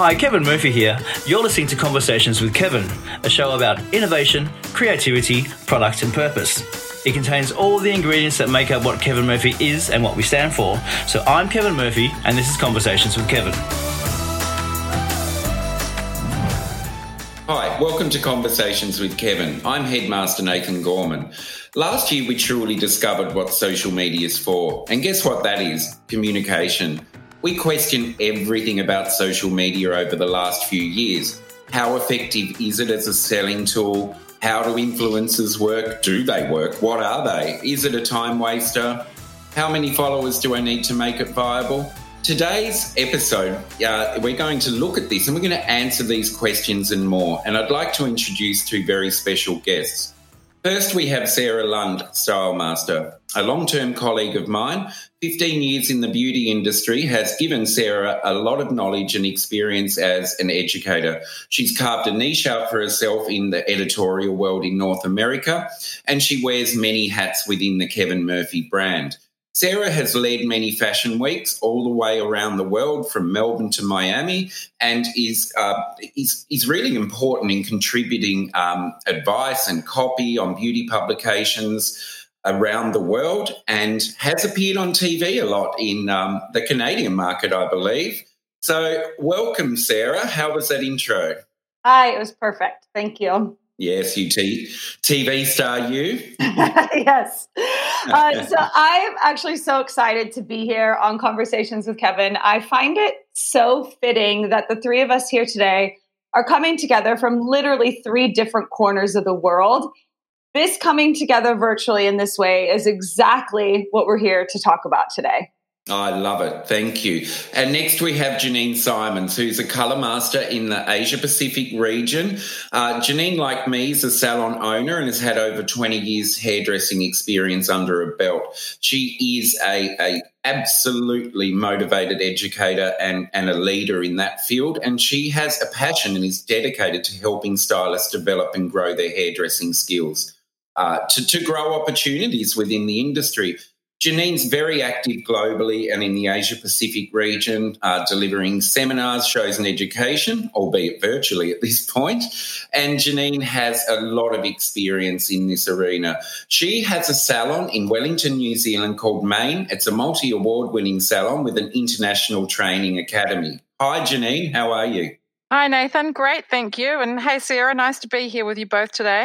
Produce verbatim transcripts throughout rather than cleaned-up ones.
Hi, Kevin Murphy here. You're listening to Conversations with Kevin, a show about innovation, creativity, product and purpose. It contains all the ingredients that make up what Kevin Murphy is and what we stand for. So I'm Kevin Murphy and this is Conversations with Kevin. Hi, welcome to Conversations with Kevin. I'm Headmaster Nathan Gorman. Last year we truly discovered what social media is for. And guess what that is? Communication. We question everything about social media over the last few years. How effective is it as a selling tool? How do influencers work? Do they work? What are they? Is it a time waster? How many followers do I need to make it viable? Today's episode, uh, we're going to look at this and we're going to answer these questions and more. And I'd like to introduce two very special guests. First, we have Sarah Lund, Style Master, a long-term colleague of mine. fifteen years in the beauty industry has given Sarah a lot of knowledge and experience as an educator. She's carved a niche out for herself in the editorial world in North America, and she wears many hats within the Kevin Murphy brand. Sarah has led many fashion weeks all the way around the world, from Melbourne to Miami, and is uh, is, is really important in contributing um, advice and copy on beauty publications around the world, and has appeared on T V a lot in um, the Canadian market, I believe. So welcome, Sarah. How was that intro? Hi, it was perfect. Thank you. Yes, you t- TV star, you. Yes. Uh, so I'm actually so excited to be here on Conversations with Kevin. I find it so fitting that the three of us here today are coming together from literally three different corners of the world. This coming together virtually in this way is exactly what we're here to talk about today. I love it. Thank you. And next we have Janine Simons, who's a colour master in the Asia Pacific region. Uh, Janine, like me, is a salon owner and has had over twenty years hairdressing experience under her belt. She is a, a absolutely motivated educator and, and a leader in that field, and she has a passion and is dedicated to helping stylists develop and grow their hairdressing skills, uh, to, to grow opportunities within the industry. Janine's very active globally and in the Asia Pacific region, uh, delivering seminars, shows and education, albeit virtually at this point. And Janine has a lot of experience in this arena. She has a salon in Wellington, New Zealand called Maine. It's a multi-award winning salon with an international training academy. Hi, Janine. How are you? Hi, Nathan. Great. Thank you. And hey, Sarah, nice to be here with you both today.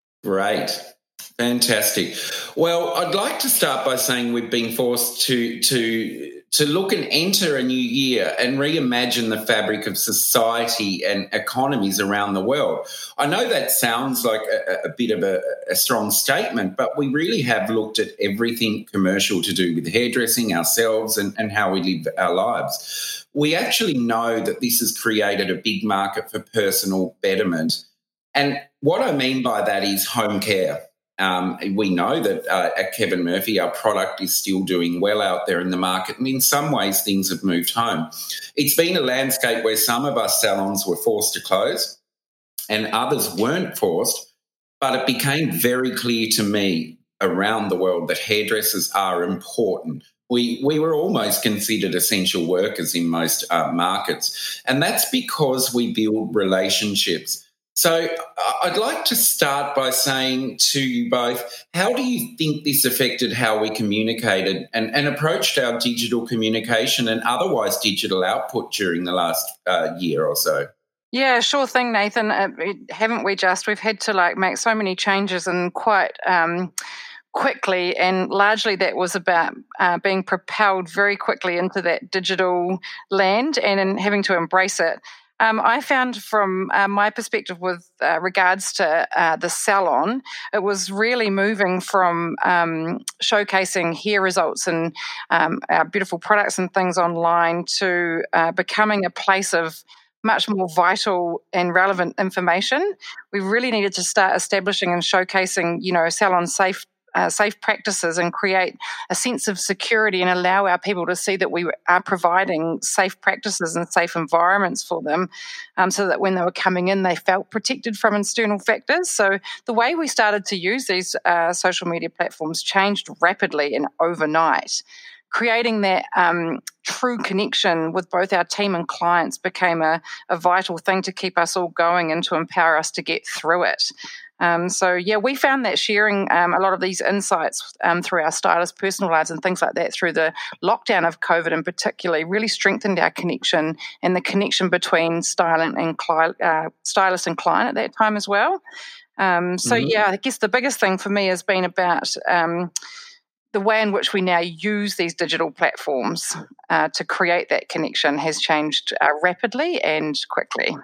Great. Fantastic. Well, I'd like to start by saying we've been forced to to to look and enter a new year and reimagine the fabric of society and economies around the world. I know that sounds like a, a bit of a, a strong statement, but we really have looked at everything commercial to do with hairdressing, ourselves, and, and how we live our lives. We actually know that this has created a big market for personal betterment. And what I mean by that is home care. Um, we know that uh, at Kevin Murphy, our product is still doing well out there in the market, and in some ways things have moved home. It's been a landscape where some of our salons were forced to close and others weren't forced, but it became very clear to me around the world that hairdressers are important. We we were almost considered essential workers in most uh, markets, and that's because we build relationships. So I'd like to start by saying to you both, how do you think this affected how we communicated and, and approached our digital communication and otherwise digital output during the last uh, year or so? Yeah, sure thing, Nathan. Uh, haven't we just? We've had to like make so many changes and quite um, quickly, and largely that was about uh, being propelled very quickly into that digital land and in having to embrace it. Um, I found from uh, my perspective with uh, regards to uh, the salon, it was really moving from um, showcasing hair results and um, our beautiful products and things online to uh, becoming a place of much more vital and relevant information. We really needed to start establishing and showcasing, you know, salon safe Uh, safe practices and create a sense of security and allow our people to see that we are providing safe practices and safe environments for them, um, so that when they were coming in, they felt protected from external factors. So the way we started to use these uh, social media platforms changed rapidly and overnight. creating that um, true connection with both our team and clients became a, a vital thing to keep us all going and to empower us to get through it. Um, so, yeah, we found that sharing um, a lot of these insights um, through our stylist personal lives and things like that through the lockdown of COVID in particular really strengthened our connection and the connection between stylist and, cli- uh, stylist and client at that time as well. Um, so, mm-hmm. yeah, I guess the biggest thing for me has been about um, the way in which we now use these digital platforms uh, to create that connection has changed uh, rapidly and quickly.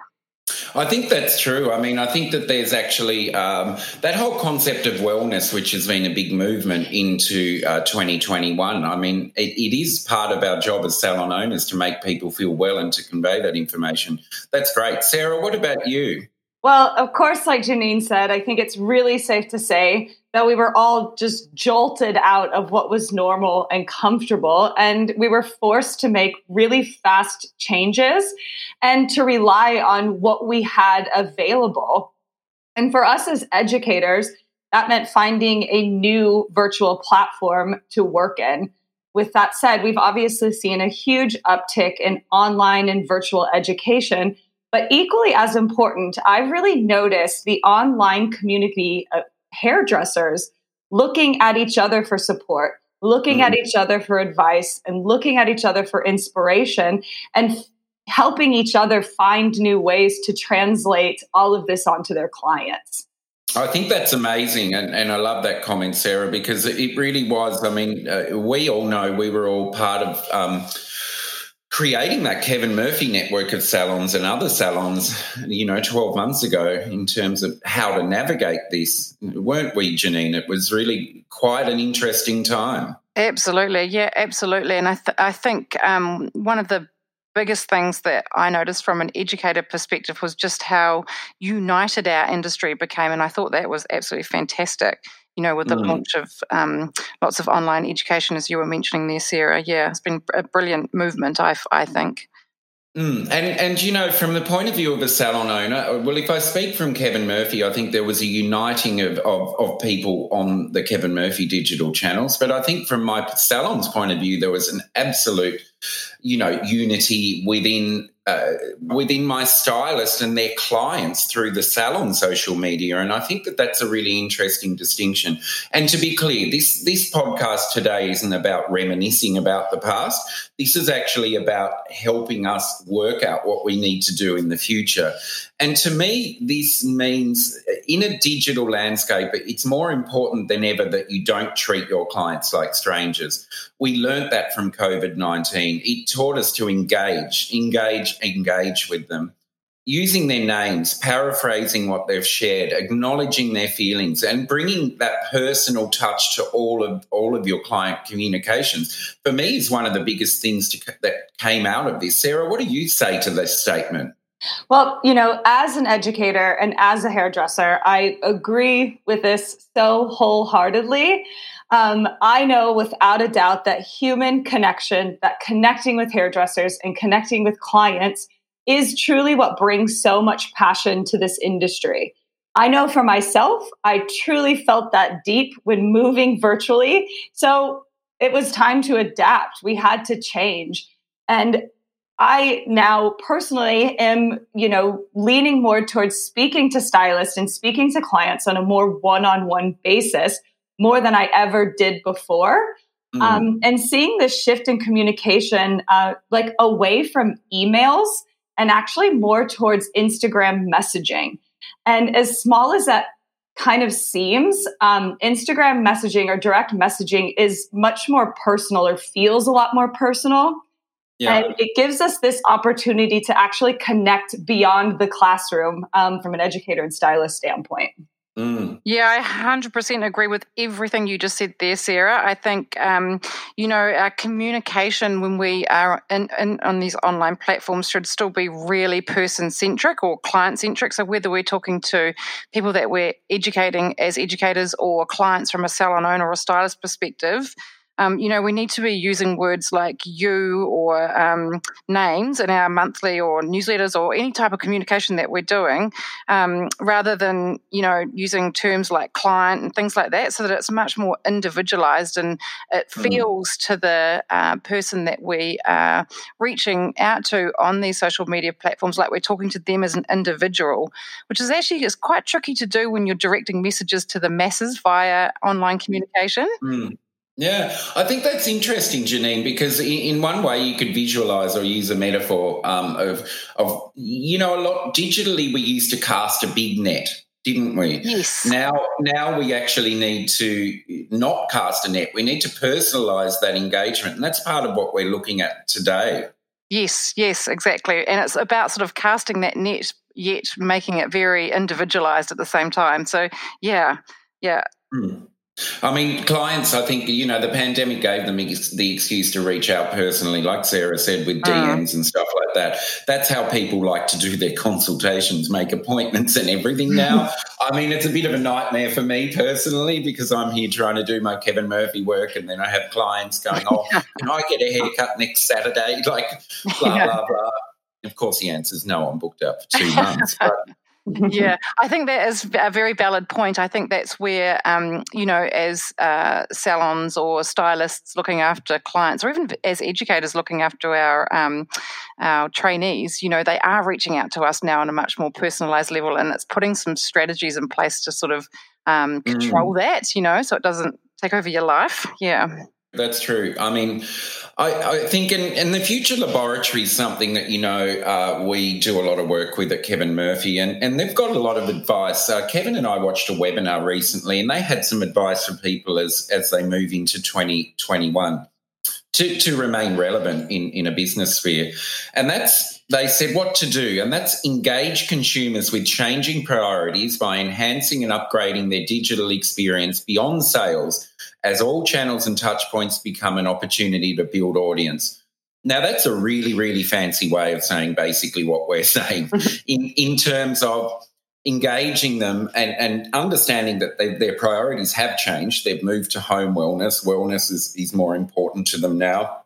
I think that's true. I mean, I think that there's actually um, that whole concept of wellness, which has been a big movement into uh, twenty twenty-one. I mean, it, it is part of our job as salon owners to make people feel well and to convey that information. That's great. Sarah, what about you? Well, of course, like Janine said, I think it's really safe to say that we were all just jolted out of what was normal and comfortable, and we were forced to make really fast changes and to rely on what we had available. And for us as educators, that meant finding a new virtual platform to work in. With that said, we've obviously seen a huge uptick in online and virtual education. But equally as important, I've really noticed the online community of hairdressers looking at each other for support, looking mm. at each other for advice, and looking at each other for inspiration, and f- helping each other find new ways to translate all of this onto their clients. I think that's amazing, and, and I love that comment, Sarah, because it really was. I mean, uh, we all know we were all part of um, creating that Kevin Murphy network of salons and other salons, you know, twelve months ago in terms of how to navigate this. Weren't we, Janine? It was really quite an interesting time. Absolutely. Yeah, absolutely. And I, th- I think um, one of the biggest things that I noticed from an educator perspective was just how united our industry became. And I thought that was absolutely fantastic. You know, with the mm. launch of um, lots of online education, as you were mentioning there, Sarah. Yeah, it's been a brilliant movement, I, I think. Mm. And, and, you know, from the point of view of a salon owner, well, if I speak from Kevin Murphy, I think there was a uniting of, of, of people on the Kevin Murphy digital channels. But I think from my salon's point of view, there was an absolute, you know, unity within uh, within my stylist and their clients through the salon social media. And I think that that's a really interesting distinction. And to be clear, this, this podcast today isn't about reminiscing about the past. This is actually about helping us work out what we need to do in the future. And to me, this means in a digital landscape, it's more important than ever that you don't treat your clients like strangers. We learned that from COVID nineteen. It taught us to engage, engage, engage with them, using their names, paraphrasing what they've shared, acknowledging their feelings, and bringing that personal touch to all of all of your client communications. For me, is one of the biggest things to, that came out of this. Sarah, what do you say to this statement? Well, you know, as an educator and as a hairdresser, I agree with this so wholeheartedly. Um, I know without a doubt that human connection, that connecting with hairdressers and connecting with clients is truly what brings so much passion to this industry. I know for myself, I truly felt that deep when moving virtually. So it was time to adapt. We had to change. And I now personally am, you know, leaning more towards speaking to stylists and speaking to clients on a more one-on-one basis, more than I ever did before. Mm. Um, and seeing this shift in communication, uh, like away from emails and actually more towards Instagram messaging. And as small as that kind of seems, um, Instagram messaging or direct messaging is much more personal or feels a lot more personal. Yeah. And it gives us this opportunity to actually connect beyond the classroom um, from an educator and stylist standpoint. Mm. Yeah, I one hundred percent agree with everything you just said there, Sarah. I think, um, you know, our communication when we are in, in on these online platforms should still be really person-centric or client-centric. So whether we're talking to people that we're educating as educators or clients from a salon owner or stylist perspective, Um, you know, we need to be using words like you or um, names in our monthly or newsletters or any type of communication that we're doing, um, rather than, you know, using terms like client and things like that, so that it's much more individualized and it feels mm. to the uh, person that we are reaching out to on these social media platforms like we're talking to them as an individual, which is actually is quite tricky to do when you're directing messages to the masses via online communication. Mm. Yeah, I think that's interesting, Janine, because in one way you could visualise or use a metaphor um, of, of, you know, a lot digitally we used to cast a big net, didn't we? Yes. Now, now we actually need to not cast a net. We need to personalise that engagement, and that's part of what we're looking at today. Yes, yes, exactly. And it's about sort of casting that net, yet making it very individualised at the same time. So, yeah, yeah. Mm. I mean, clients, I think, you know, the pandemic gave them the excuse to reach out personally, like Sarah said, with D Ms uh. and stuff like that. That's how people like to do their consultations, make appointments and everything now. I mean, it's a bit of a nightmare for me personally because I'm here trying to do my Kevin Murphy work and then I have clients going, oh, can I get a haircut next Saturday? Like, blah, yeah. blah, blah. Of course, the answer is no, I'm booked up for two months. But yeah, I think that is a very valid point. I think that's where, um, you know, as uh, salons or stylists looking after clients, or even as educators looking after our um, our trainees, you know, they are reaching out to us now on a much more personalised level, and it's putting some strategies in place to sort of um, control mm. that, you know, so it doesn't take over your life. Yeah. That's true. I mean, I, I think in, in the Future Laboratory is something that, you know, uh, we do a lot of work with at Kevin Murphy, and, and they've got a lot of advice. Uh, Kevin and I watched a webinar recently, and they had some advice for people as, as they move into twenty twenty-one to, to remain relevant in, in a business sphere. And that's, they said what to do, and that's engage consumers with changing priorities by enhancing and upgrading their digital experience beyond sales, as all channels and touch points become an opportunity to build audience. Now, that's a really, really fancy way of saying basically what we're saying in, in terms of engaging them and, and understanding that they, their priorities have changed. They've moved to home wellness. Wellness is, is more important to them now.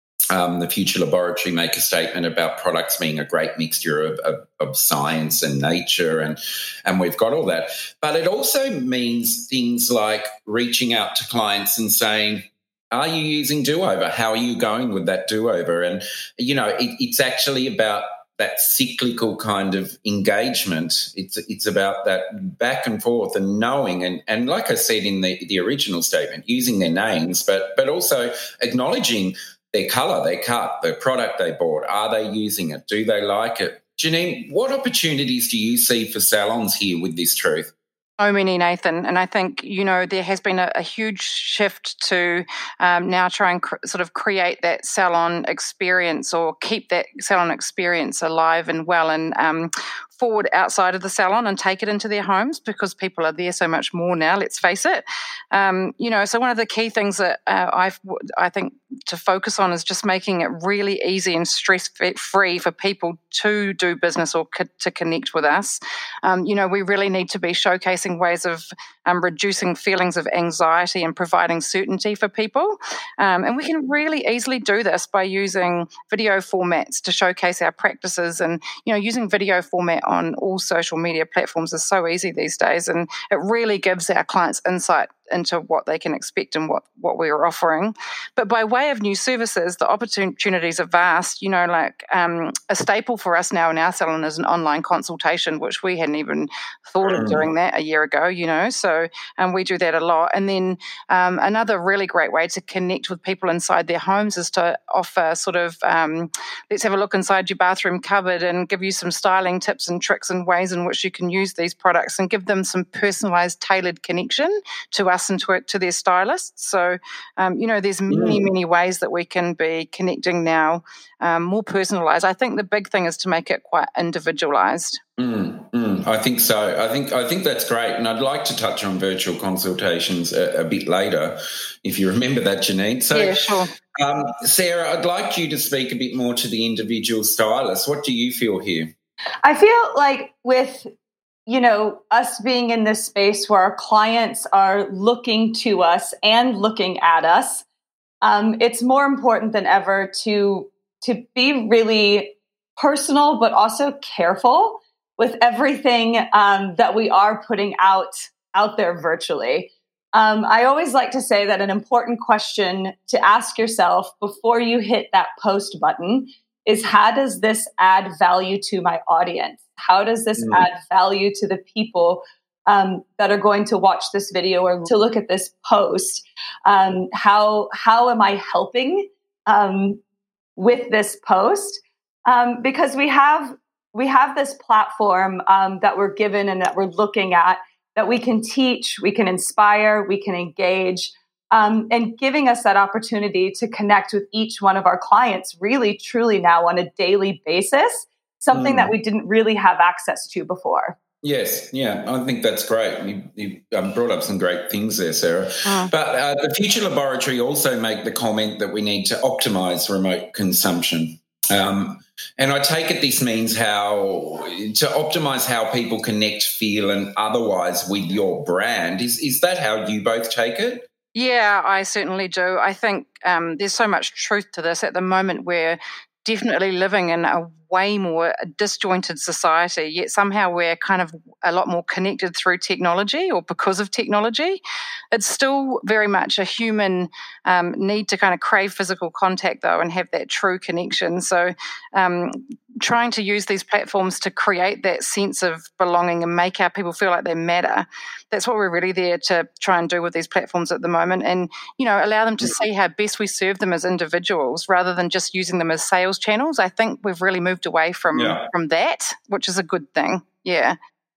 Um, the Future Laboratory make a statement about products being a great mixture of, of, of science and nature, and, and we've got all that. But it also means things like reaching out to clients and saying, are you using do-over? How are you going with that do-over? And, you know, it, it's actually about that cyclical kind of engagement. It's it's about that back and forth and knowing, and, and like I said in the, the original statement, using their names, but but also acknowledging their colour, their cut, the product they bought. Are they using it? Do they like it? Janine, what opportunities do you see for salons here with this truth? So many, Nathan. And I think, you know, there has been a, a huge shift to um, now try and cr- sort of create that salon experience or keep that salon experience alive and well and um, forward outside of the salon and take it into their homes, because people are there so much more now, let's face it. Um, you know, so one of the key things that uh, I've, I think to focus on is just making it really easy and stress-free for people to do business or co- to connect with us. Um, you know, we really need to be showcasing ways of um, reducing feelings of anxiety and providing certainty for people. Um, and we can really easily do this by using video formats to showcase our practices. And, you know, using video format on all social media platforms is so easy these days, and it really gives our clients insight into what they can expect and what, what we're offering. But by way of new services, the opportunities are vast. You know, like um, a staple for us now in our salon is an online consultation, which we hadn't even thought of doing that a year ago, you know, so um, we do that a lot. And then um, another really great way to connect with people inside their homes is to offer sort of, um, let's have a look inside your bathroom cupboard and give you some styling tips and tricks and ways in which you can use these products and give them some personalised, tailored connection to us and to, to their stylists. So, um, you know, there's many, many ways that we can be connecting now, um, more personalised. I think the big thing is to make it quite individualised. Mm, mm, I think so. I think I think that's great, and I'd like to touch on virtual consultations a, a bit later, if you remember that, Janine. So, yeah, sure. Um, Sarah, I'd like you to speak a bit more to the individual stylist. What do you feel here? I feel like with, you know, us being in this space where our clients are looking to us and looking at us, um, it's more important than ever to to be really personal, but also careful with everything um, that we are putting out out there virtually. Um, I always like to say that an important question to ask yourself before you hit that post button is, how does this add value to my audience? How does this mm. add value to the people um, that are going to watch this video or to look at this post? Um, how how am I helping um, with this post? Um, because we have we have this platform um, that we're given and that we're looking at, that we can teach, we can inspire, we can engage, um, and giving us that opportunity to connect with each one of our clients really, truly now on a daily basis, something mm. that we didn't really have access to before. Yes, yeah, I think that's great. You, you um, brought up some great things there, Sarah. Mm. But uh, the Future Laboratory also make the comment that we need to optimise remote consumption. Um, and I take it this means how to optimise how people connect, feel and otherwise with your brand. Is is that how you both take it? Yeah, I certainly do. I think um, there's so much truth to this. At the moment, we're definitely living in a way more disjointed society, yet somehow we're kind of a lot more connected through technology or because of technology. It's still very much a human um, need to kind of crave physical contact, though, and have that true connection. So um, trying to use these platforms to create that sense of belonging and make our people feel like they matter, that's what we're really there to try and do with these platforms at the moment, and, you know, allow them to see how best we serve them as individuals rather than just using them as sales channels. I think we've really moved away from yeah. from that, which is a good thing. Yeah.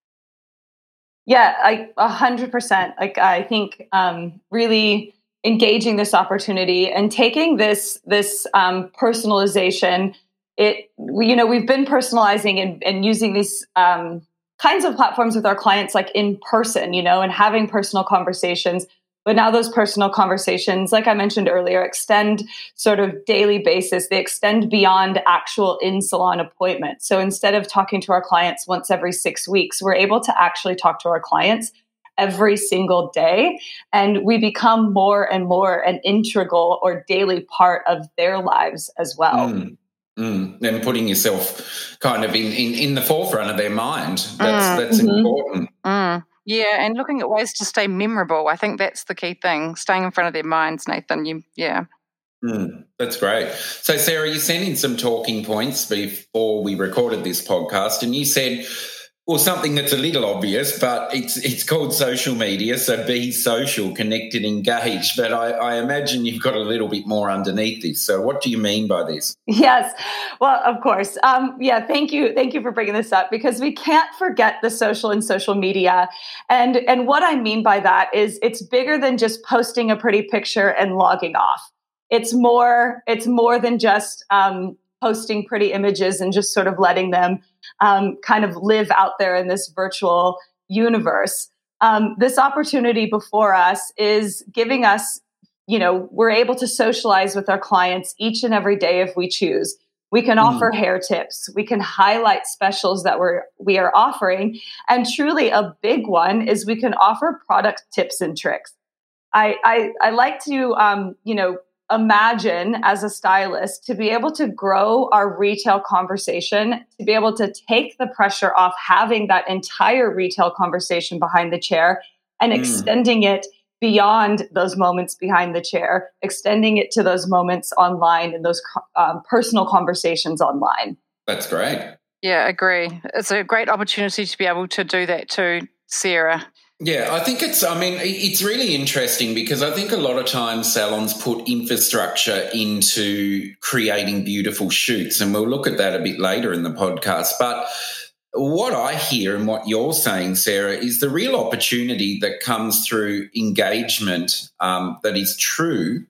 Yeah, I a hundred percent. Like, I think um, really engaging this opportunity and taking this this um, personalization. It you know we've been personalizing and, and using these um, kinds of platforms with our clients, like in person, you know, and having personal conversations. But now those personal conversations, like I mentioned earlier, extend sort of daily basis. They extend beyond actual in-salon appointments. So instead of talking to our clients once every six weeks, we're able to actually talk to our clients every single day. And we become more and more an integral or daily part of their lives as well. Mm. Mm. And putting yourself kind of in, in, in the forefront of their mind. That's, mm. that's mm-hmm. important. Mm. Yeah, and looking at ways to stay memorable. I think that's the key thing, staying in front of their minds, Nathan. You, yeah. Mm, that's great. So, Sarah, you sent in some talking points before we recorded this podcast, and you said, well, something that's a little obvious, but it's it's called social media, so be social, connect and engage. But I, I imagine you've got a little bit more underneath this. So what do you mean by this? Yes. Well, of course. Um, yeah, thank you. Thank you for bringing this up, because we can't forget the social and social media. And, and what I mean by that is it's bigger than just posting a pretty picture and logging off. It's more, it's more than just um, posting pretty images and just sort of letting them um, kind of live out there in this virtual universe. Um, this opportunity before us is giving us, you know, we're able to socialize with our clients each and every day if we choose. We can mm. offer hair tips. We can highlight specials that we're, we are offering. And truly a big one is we can offer product tips and tricks. I, I, I like to, um, you know, imagine as a stylist to be able to grow our retail conversation, to be able to take the pressure off having that entire retail conversation behind the chair and mm. extending it beyond those moments behind the chair, extending it to those moments online and those um, personal conversations online. That's great. Yeah, agree. It's a great opportunity to be able to do that too, Sarah. Yeah, I think it's, I mean, it's really interesting because I think a lot of times salons put infrastructure into creating beautiful shoots, and we'll look at that a bit later in the podcast. But what I hear and what you're saying, Sarah, is the real opportunity that comes through engagement um, that is true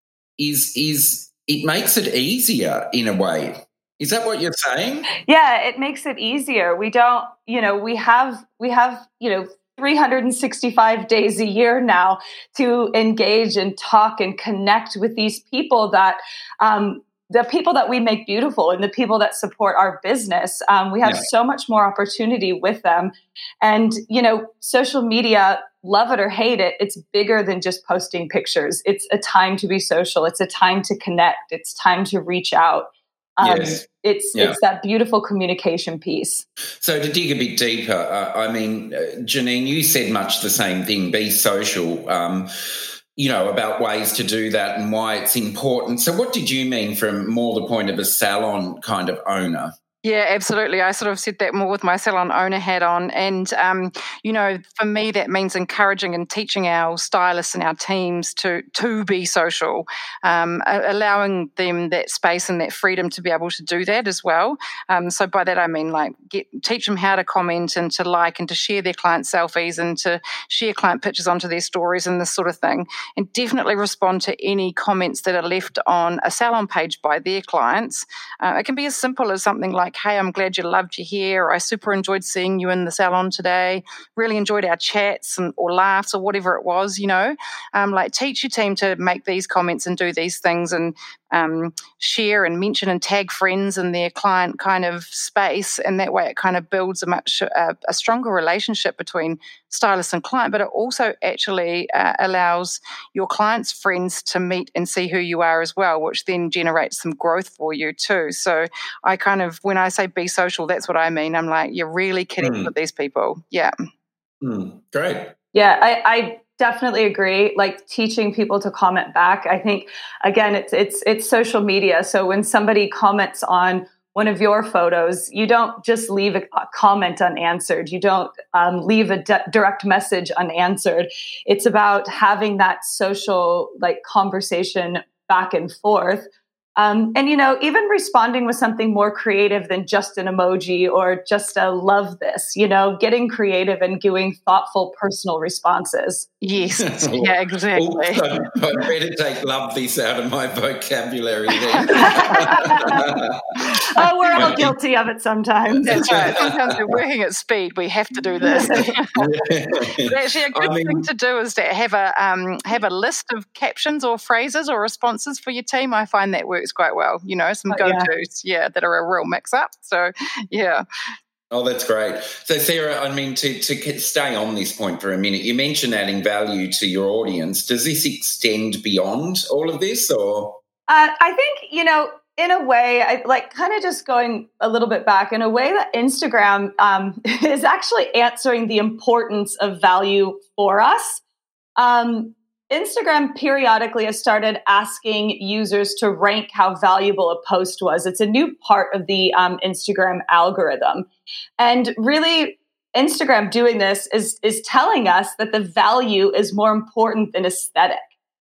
is, is it makes it easier in a way. Is that what you're saying? Yeah, it makes it easier. We don't, you know, we have, we have, you know, three hundred sixty-five days a year now to engage and talk and connect with these people that, um, the people that we make beautiful and the people that support our business. Um, we have yeah. so much more opportunity with them. And, you know, social media love it or hate it, it's bigger than just posting pictures. It's a time to be social. It's a time to connect. It's time to reach out. Um, yes. It's yeah. it's that beautiful communication piece. So to dig a bit deeper, uh, I mean, uh, Janine, you said much the same thing, be social, um, you know, about ways to do that and why it's important. So what did you mean from more the point of a salon kind of owner? Yeah, absolutely. I sort of said that more with my salon owner hat on. And, um, you know, for me, that means encouraging and teaching our stylists and our teams to to be social, um, allowing them that space and that freedom to be able to do that as well. Um, so by that, I mean, like, get, teach them how to comment and to like and to share their client selfies and to share client pictures onto their stories and this sort of thing. And definitely respond to any comments that are left on a salon page by their clients. Uh, it can be as simple as something like, hey, I'm glad you loved your hair, or I super enjoyed seeing you in the salon today, really enjoyed our chats and or laughs or whatever it was, you know. Um, like teach your team to make these comments and do these things and um, share and mention and tag friends in their client kind of space, and that way it kind of builds a much uh, a stronger relationship between stylist and client, but it also actually uh, allows your client's friends to meet and see who you are as well, which then generates some growth for you too. So I kind of, when I say be social, that's what I mean. I'm like, you're really connecting mm. with these people. Yeah. Mm. Great. Yeah, I, I definitely agree. Like teaching people to comment back. I think, again, it's it's it's social media. So when somebody comments on one of your photos, you don't just leave a comment unanswered. You don't um, leave a d- direct message unanswered. It's about having that social like conversation back and forth. Um, and, you know, even responding with something more creative than just an emoji or just a love this, you know, getting creative and doing thoughtful, personal responses. Yes. Yeah, exactly. Oops, I better take love this out of my vocabulary then. Oh, we're all guilty of it sometimes. That's right. Sometimes we're working at speed. We have to do this. But actually, a good I mean, thing to do is to have a um, have a list of captions or phrases or responses for your team. I find that works quite well. You know, some oh, go-tos, yeah. yeah, that are a real mix-up. So, yeah. Oh, that's great. So, Sarah, I mean, to, to stay on this point for a minute, you mentioned adding value to your audience. Does this extend beyond all of this, or? Uh, I think, you know, in a way, I like kind of just going a little bit back, in a way that Instagram um, is actually answering the importance of value for us. Um, Instagram periodically has started asking users to rank how valuable a post was. It's a new part of the um, Instagram algorithm. And really, Instagram doing this is, is telling us that the value is more important than aesthetic.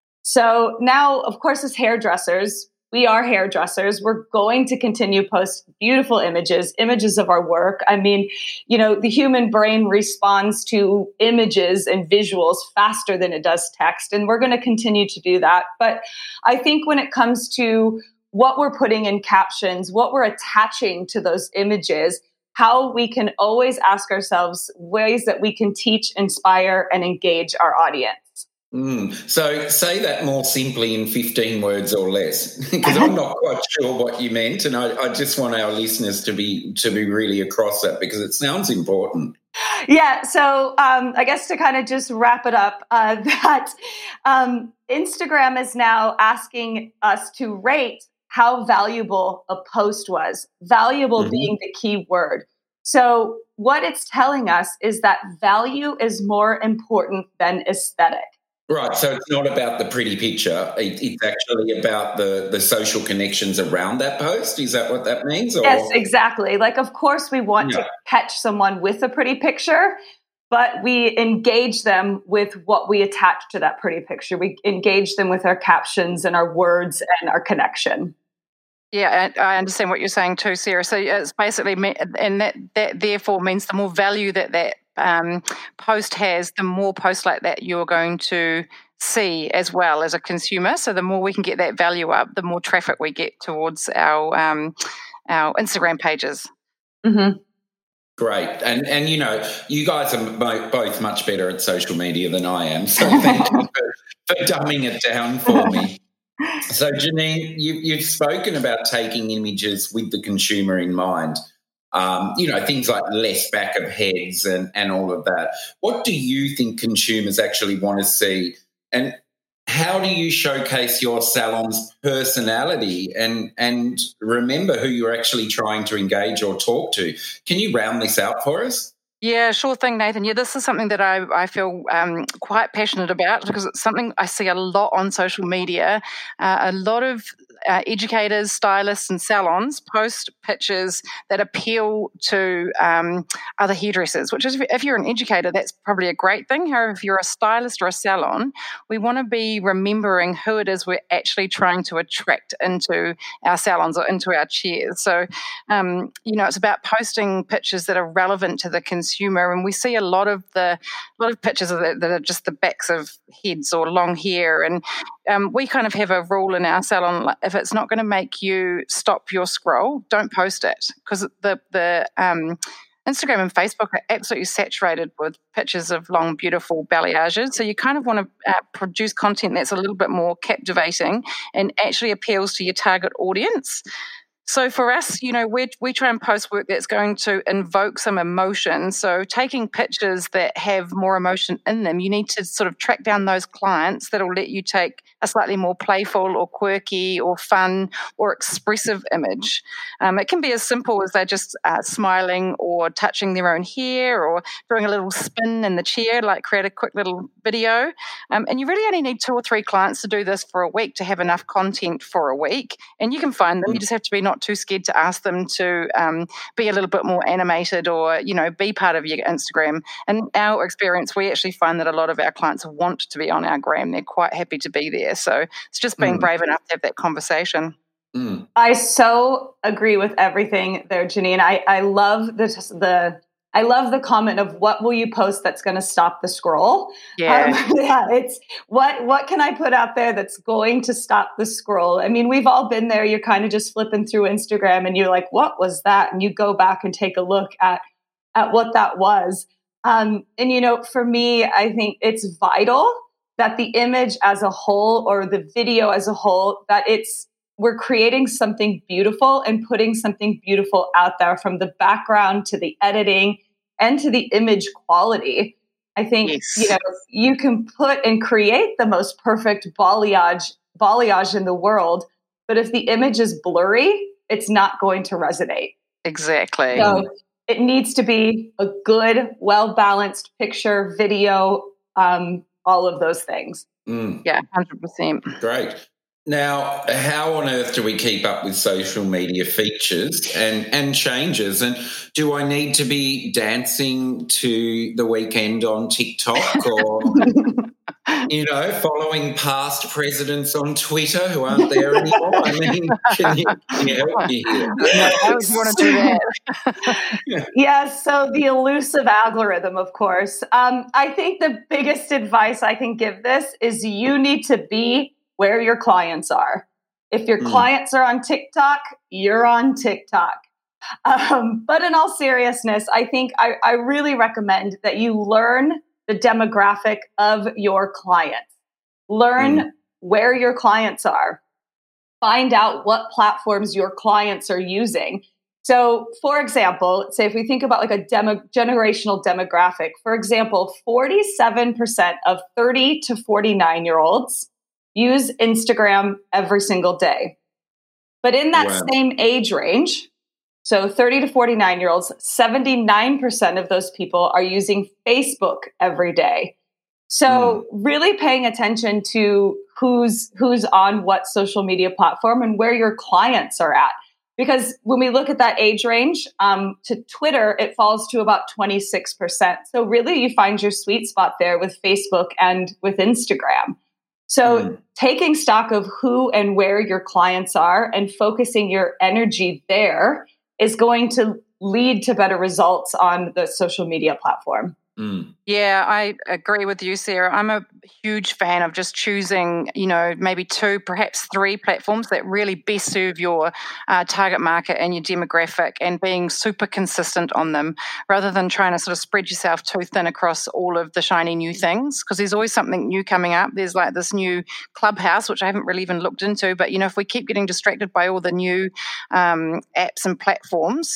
So now, of course, as hairdressers, we are hairdressers. We're going to continue post beautiful images, images of our work. I mean, you know, the human brain responds to images and visuals faster than it does text, and we're going to continue to do that. But I think when it comes to what we're putting in captions, what we're attaching to those images, how we can always ask ourselves ways that we can teach, inspire, and engage our audience. Mm. So say that more simply in fifteen words or less, because I'm not quite sure what you meant, and I, I just want our listeners to be to be really across that because it sounds important. Yeah, so um, I guess to kind of just wrap it up, uh, that um, Instagram is now asking us to rate how valuable a post was, valuable mm-hmm. being the key word. So what it's telling us is that value is more important than aesthetic. Right, so it's not about the pretty picture. It's actually about the, the social connections around that post. Is that what that means? Or? Yes, exactly. Like, of course, we want yeah. to catch someone with a pretty picture, but we engage them with what we attach to that pretty picture. We engage them with our captions and our words and our connection. Yeah, I understand what you're saying too, Sarah. So it's basically, and that, that therefore means the more value that that um, post has, the more posts like that you're going to see as well as a consumer. So the more we can get that value up, the more traffic we get towards our um, our Instagram pages. Mm-hmm. Great. And, and you know, you guys are both much better at social media than I am, so thank you for, for dumbing it down for me. So, Janine, you, you've spoken about taking images with the consumer in mind. um, you know, things like less back of heads and, and all of that. What do you think consumers actually want to see? And how do you showcase your salon's personality and, and remember who you're actually trying to engage or talk to? Can you round this out for us? Yeah, sure thing, Nathan. Yeah, this is something that I, I feel um, quite passionate about because it's something I see a lot on social media. Uh, a lot of uh, educators, stylists and salons post pictures that appeal to um, other hairdressers, which is, if you're an educator, that's probably a great thing. However, if you're a stylist or a salon, we want to be remembering who it is we're actually trying to attract into our salons or into our chairs. So, um, you know, it's about posting pictures that are relevant to the consumer, and we see a lot of the a lot of pictures of the, that are just the backs of heads or long hair, and um, we kind of have a rule in our salon: if it's not going to make you stop your scroll, don't post it, because the the um, Instagram and Facebook are absolutely saturated with pictures of long, beautiful balayages. So you kind of want to uh, produce content that's a little bit more captivating and actually appeals to your target audience. So for us, you know, we we try and post work that's going to invoke some emotion. So taking pictures that have more emotion in them, you need to sort of track down those clients that will let you take a slightly more playful or quirky or fun or expressive image. Um, it can be as simple as they're just uh, smiling or touching their own hair or doing a little spin in the chair, like create a quick little video. Um, and you really only need two or three clients to do this for a week to have enough content for a week. And you can find them. You just have to be not too scared to ask them to um, be a little bit more animated or, you know, be part of your Instagram. And our experience, we actually find that a lot of our clients want to be on our gram. They're quite happy to be there. So it's just being mm. brave enough to have that conversation. Mm. I so agree with everything there, Janine. I, I love the the I love the comment of what will you post that's going to stop the scroll. Yeah, um, yeah. It's what what can I put out there that's going to stop the scroll? I mean, we've all been there. You're kind of just flipping through Instagram, and you're like, "What was that?" And you go back and take a look at at what that was. Um, and you know, for me, I think it's vital that the image as a whole or the video as a whole, that it's we're creating something beautiful and putting something beautiful out there, from the background to the editing and to the image quality. I think, yes. you know, you can put and create the most perfect balayage, balayage in the world, but if the image is blurry, it's not going to resonate. Exactly. So it needs to be a good, well-balanced picture, video, um, all of those things. Mm. Yeah, one hundred percent. Great. Now, how on earth do we keep up with social media features and, and changes? And do I need to be dancing to The Weeknd on TikTok or, you know, following past presidents on Twitter who aren't there anymore? I mean, can you, can you help me here? I would want to do that. yeah. yeah, so the elusive algorithm, of course. Um, I think the biggest advice I can give this is you need to be where your clients are. If your mm. clients are on TikTok, you're on TikTok. Um, but in all seriousness, I think I, I really recommend that you learn the demographic of your clients. Learn mm. where your clients are. Find out what platforms your clients are using. So, for example, say if we think about like a demo, generational demographic, for example, forty-seven percent of thirty to forty-nine-year-olds use Instagram every single day. But in that wow. same age range, so thirty to forty-nine-year-olds, seventy-nine percent of those people are using Facebook every day. So mm. really paying attention to who's who's on what social media platform and where your clients are at. Because when we look at that age range, um, to Twitter, it falls to about twenty-six percent. So really you find your sweet spot there with Facebook and with Instagram. So mm. taking stock of who and where your clients are and focusing your energy there is going to lead to better results on the social media platform. Mm. Yeah, I agree with you, Sarah. I'm a huge fan of just choosing, you know, maybe two, perhaps three platforms that really best serve your uh, target market and your demographic, and being super consistent on them rather than trying to sort of spread yourself too thin across all of the shiny new things, because there's always something new coming up. There's like this new Clubhouse, which I haven't really even looked into, but, you know, if we keep getting distracted by all the new um, apps and platforms,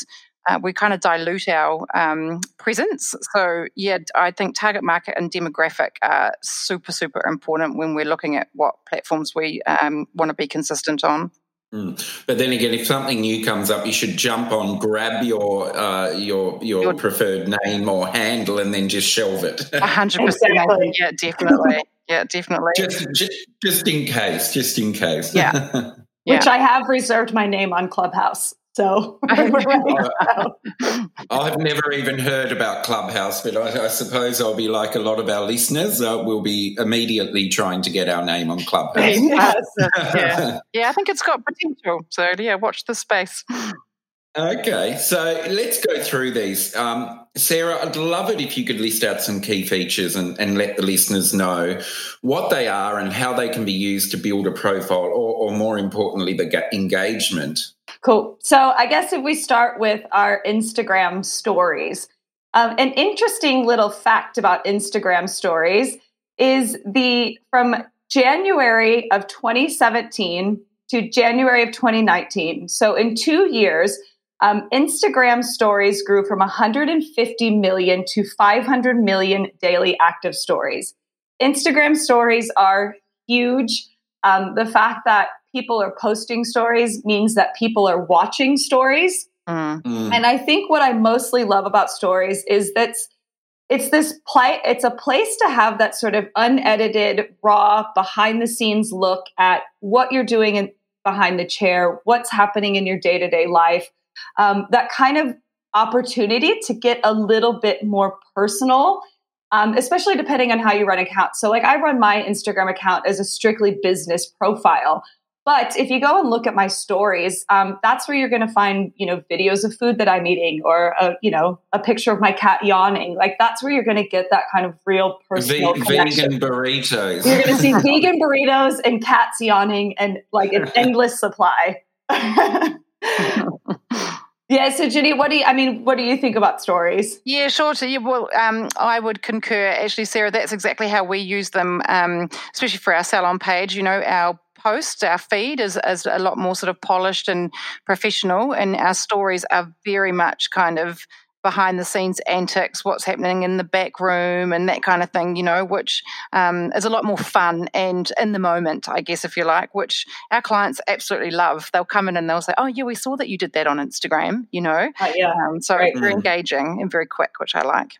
uh, we kind of dilute our um, presence. So, yeah, I think target market and demographic are super, super important when we're looking at what platforms we um, want to be consistent on. Mm. But then again, if something new comes up, you should jump on, grab your uh, your, your your preferred name or handle, and then just shelve it. A hundred percent. Yeah, definitely. Yeah, definitely. Just, just just in case. Just in case. Yeah. Yeah. Which I have reserved my name on Clubhouse. So we're ready to go. I've never even heard about Clubhouse, but I, I suppose I'll be like a lot of our listeners. Uh, we'll be immediately trying to get our name on Clubhouse. yeah. yeah, I think it's got potential. So, yeah, watch the space. Okay, so let's go through these. Um, Sarah, I'd love it if you could list out some key features and, and let the listeners know what they are and how they can be used to build a profile or, or more importantly, the engagement. Cool. So I guess if we start with our Instagram stories, um, an interesting little fact about Instagram stories is the from January of twenty seventeen to January of twenty nineteen. So in two years, um, Instagram stories grew from one hundred fifty million to five hundred million daily active stories. Instagram stories are huge. Um, the fact that people are posting stories means that people are watching stories. Mm. Mm. And I think what I mostly love about stories is that it's this play, it's a place to have that sort of unedited, raw, behind the scenes look at what you're doing in, behind the chair, what's happening in your day-to-day life. Um, that kind of opportunity to get a little bit more personal, um, especially depending on how you run accounts. So like I run my Instagram account as a strictly business profile. But if you go and look at my stories, um, that's where you're going to find, you know, videos of food that I'm eating or, a, you know, a picture of my cat yawning. Like that's where you're going to get that kind of real personal v- connection. Vegan burritos. You're going to see vegan burritos and cats yawning and like an endless supply. Yeah. So, Ginny, what do you, I mean, what do you think about stories? Yeah, sure. So, yeah, well, um, I would concur. Actually, Sarah, that's exactly how we use them, um, especially for our salon page. You know, our post, our feed is, is a lot more sort of polished and professional, and our stories are very much kind of behind the scenes antics, what's happening in the back room and that kind of thing, you know, which um, is a lot more fun and in the moment, I guess, if you like, which our clients absolutely love. They'll come in and they'll say, oh, yeah, we saw that you did that on Instagram, you know. Uh, yeah. Um, so right. very engaging and very quick, which I like.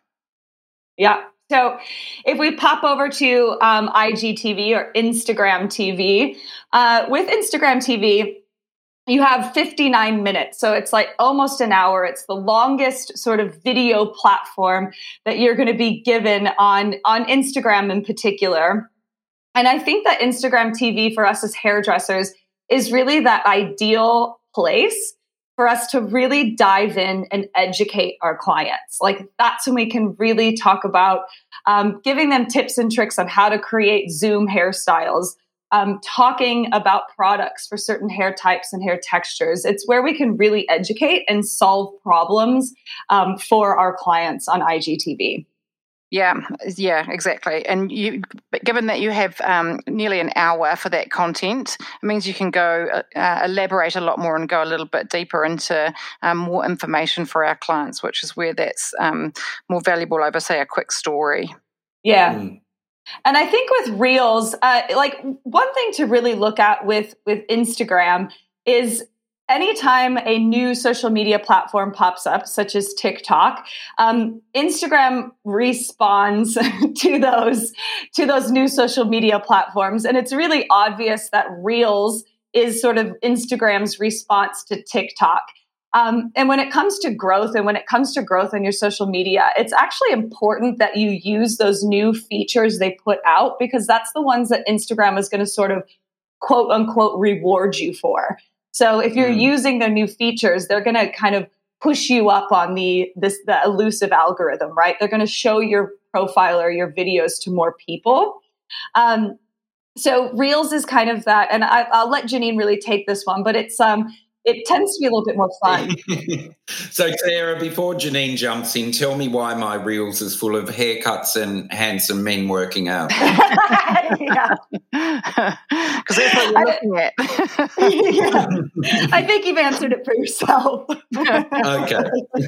Yeah. So if we pop over to um, I G T V or Instagram T V, uh, with Instagram T V, you have fifty-nine minutes. So it's like almost an hour. It's the longest sort of video platform that you're going to be given on, on Instagram in particular. And I think that Instagram T V for us as hairdressers is really that ideal place for us to really dive in and educate our clients. Like that's when we can really talk about um, giving them tips and tricks on how to create Zoom hairstyles, um, talking about products for certain hair types and hair textures. It's where we can really educate and solve problems um, for our clients on I G T V. Yeah, yeah, exactly. And you, given that you have um, nearly an hour for that content, it means you can go uh, elaborate a lot more and go a little bit deeper into um, more information for our clients, which is where that's um, more valuable over, say, a quick story. Yeah. Mm. And I think with Reels, uh, like one thing to really look at with, with Instagram is anytime a new social media platform pops up, such as TikTok, um, Instagram responds to those to those new social media platforms. And it's really obvious that Reels is sort of Instagram's response to TikTok. Um, and when it comes to growth and when it comes to growth on your social media, it's actually important that you use those new features they put out, because that's the ones that Instagram is going to sort of quote unquote reward you for. So if you're mm. using their new features, they're going to kind of push you up on the this the elusive algorithm, right? They're going to show your profile or your videos to more people. Um, so Reels is kind of that, and I, I'll let Janine really take this one, but it's um it tends to be a little bit more fun. So Sarah, before Janine jumps in, tell me why my Reels is full of haircuts and handsome men working out. Because because that's what you're looking at. Yeah. I think you've answered it for yourself. Okay.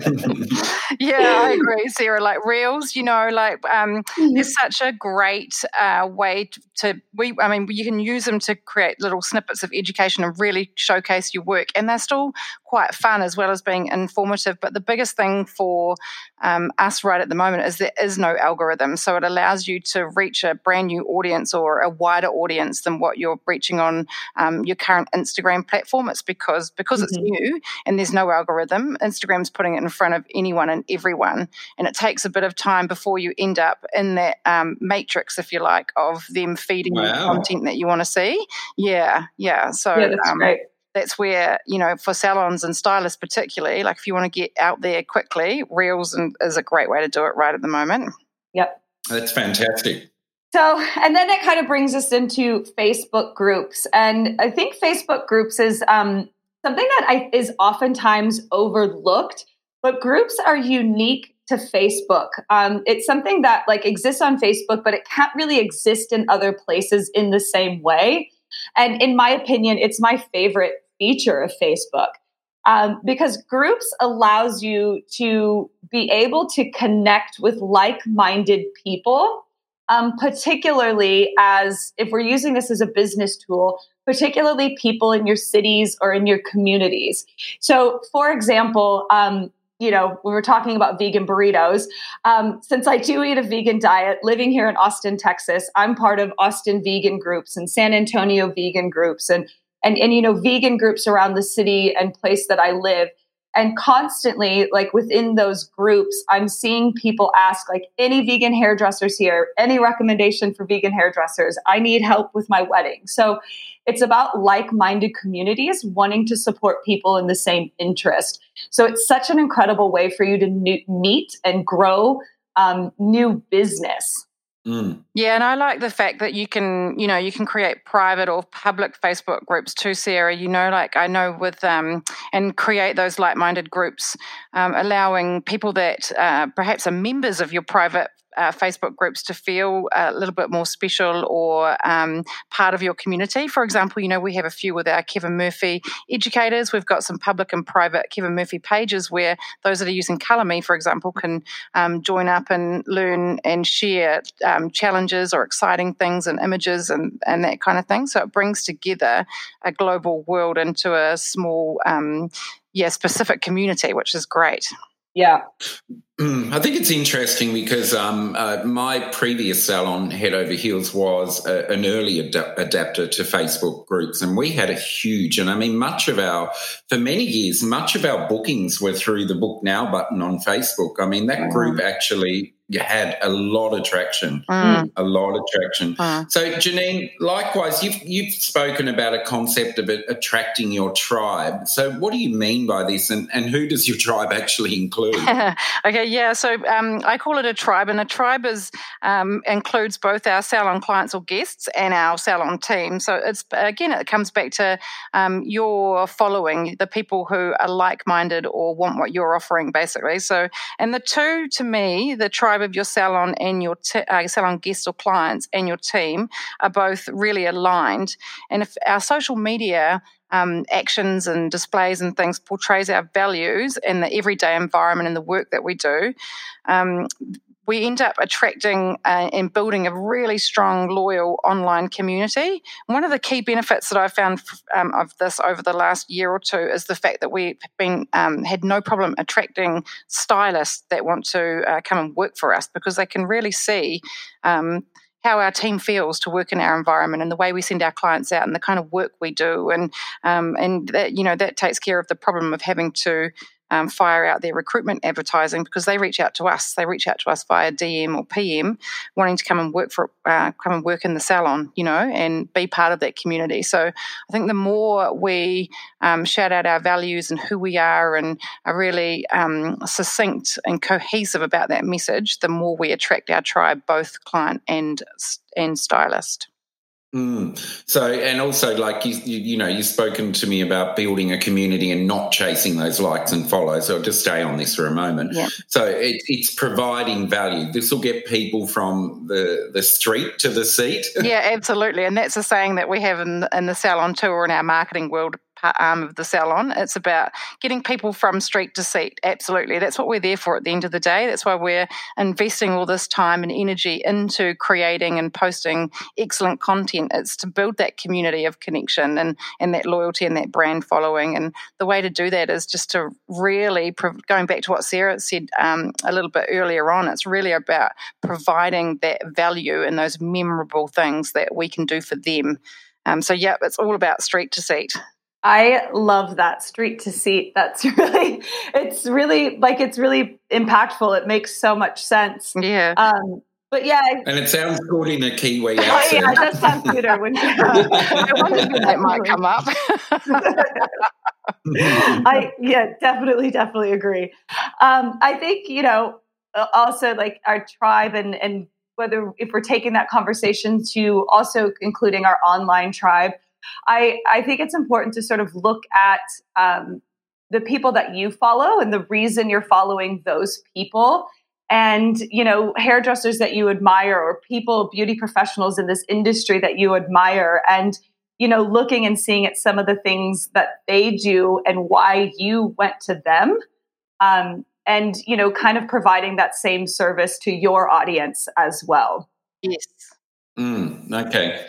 Yeah, I agree, Sarah. Like Reels, you know, like um, it's such a great uh, way to, we, I mean, you can use them to create little snippets of education and really showcase your work. And they're still quite fun as well as being informative. But the biggest thing for um, us right at the moment is there is no algorithm. So it allows you to reach a brand new audience or a wider audience than what you're reaching on um, your current Instagram platform. It's because, because mm-hmm. it's new and there's no algorithm, Instagram's putting it in front of anyone and everyone. And it takes a bit of time before you end up in that um, matrix, if you like, of them feeding wow. you content that you want to see. Yeah, yeah. So yeah, that's um, great. That's where, you know, for salons and stylists particularly, like if you want to get out there quickly, Reels and, is a great way to do it right at the moment. Yep. That's fantastic. So, and then it kind of brings us into Facebook groups. And I think Facebook groups is um, something that I, is oftentimes overlooked, but groups are unique to Facebook. Um, it's something that like exists on Facebook, but it can't really exist in other places in the same way. And in my opinion, it's my favorite feature of Facebook um, because groups allows you to be able to connect with like-minded people, um, particularly as if we're using this as a business tool, particularly people in your cities or in your communities. So, for example, um, you know, we were talking about vegan burritos. Um, since I do eat a vegan diet, living here in Austin, Texas, I'm part of Austin vegan groups and San Antonio vegan groups and, and, and, you know, vegan groups around the city and place that I live. And constantly, like within those groups, I'm seeing people ask, like, any vegan hairdressers here, any recommendation for vegan hairdressers? I need help with my wedding. So it's about like-minded communities wanting to support people in the same interest. So it's such an incredible way for you to new- meet and grow um, new business. Mm. Yeah, and I like the fact that you can, you know, you can create private or public Facebook groups too, Sarah. You know, like I know with, um, and create those like-minded groups, um, allowing people that uh, perhaps are members of your private Uh, Facebook groups to feel a little bit more special or um, part of your community. For example, you know, we have a few with our Kevin Murphy educators. We've got some public and private Kevin Murphy pages where those that are using Colour Me, for example, can um, join up and learn and share um, challenges or exciting things and images and, and that kind of thing. So it brings together a global world into a small, um, yeah, specific community, which is great. Yeah. I think it's interesting because um, uh, my previous salon, Head Over Heels, was a, an early ad- adapter to Facebook groups, and we had a huge, and I mean, much of our, for many years, much of our bookings were through the Book Now button on Facebook. I mean, that group actually had a lot of traction, mm. a lot of traction. Mm. So, Janine, likewise, you've, you've spoken about a concept of it attracting your tribe. So what do you mean by this, and, and who does your tribe actually include? Okay, yeah, so um, I call it a tribe, and a tribe is um, includes both our salon clients or guests and our salon team. So it's, again, it comes back to um, your following, the people who are like-minded or want what you're offering, basically. So, and the two, to me, the tribe of your salon and your t- uh, salon guests or clients and your team are both really aligned. And if our social media Um, actions and displays and things portrays our values and the everyday environment and the work that we do, um, we end up attracting uh, and building a really strong, loyal online community. One of the key benefits that I've found um, of this over the last year or two is the fact that we've been um, had no problem attracting stylists that want to uh, come and work for us, because they can really see um, how our team feels to work in our environment and the way we send our clients out and the kind of work we do. And, um, and that, you know, that takes care of the problem of having to um, fire out their recruitment advertising, because they reach out to us. They reach out to us via D M or P M wanting to come and work for, uh, come and work in the salon, you know, and be part of that community. So I think the more we um, shout out our values and who we are and are really um, succinct and cohesive about that message, the more we attract our tribe, both client and and stylist. Mm. So, and also, like you, you, you know, you've spoken to me about building a community and not chasing those likes and follows. So, I'll just stay on this for a moment. Yeah. So, it, it's providing value. This will get people from the, the street to the seat. Yeah, absolutely, and that's a saying that we have in in the salon too, or in our marketing world arm of the salon. It's about getting people from street to seat. Absolutely, that's what we're there for at the end of the day. That's why we're investing all this time and energy into creating and posting excellent content. It's to build that community of connection and, and that loyalty and that brand following. And the way to do that is just to really, going back to what Sarah said um, a little bit earlier on, it's really about providing that value and those memorable things that we can do for them. Um, so, yeah, it's all about street to seat. I love that, street to seat. That's really, it's really like, it's really impactful. It makes so much sense. Yeah. Um, but yeah. And it sounds good in a Kiwi accent. Oh, yeah, it does sound cuter when you I wondered when that might come up. I, yeah, definitely, definitely agree. Um, I think, you know, also like our tribe and, and whether if we're taking that conversation to also including our online tribe, I, I think it's important to sort of look at um, the people that you follow and the reason you're following those people, and, you know, hairdressers that you admire or people, beauty professionals in this industry that you admire, and, you know, looking and seeing at some of the things that they do and why you went to them, um, and, you know, kind of providing that same service to your audience as well. Yes. Mm, okay.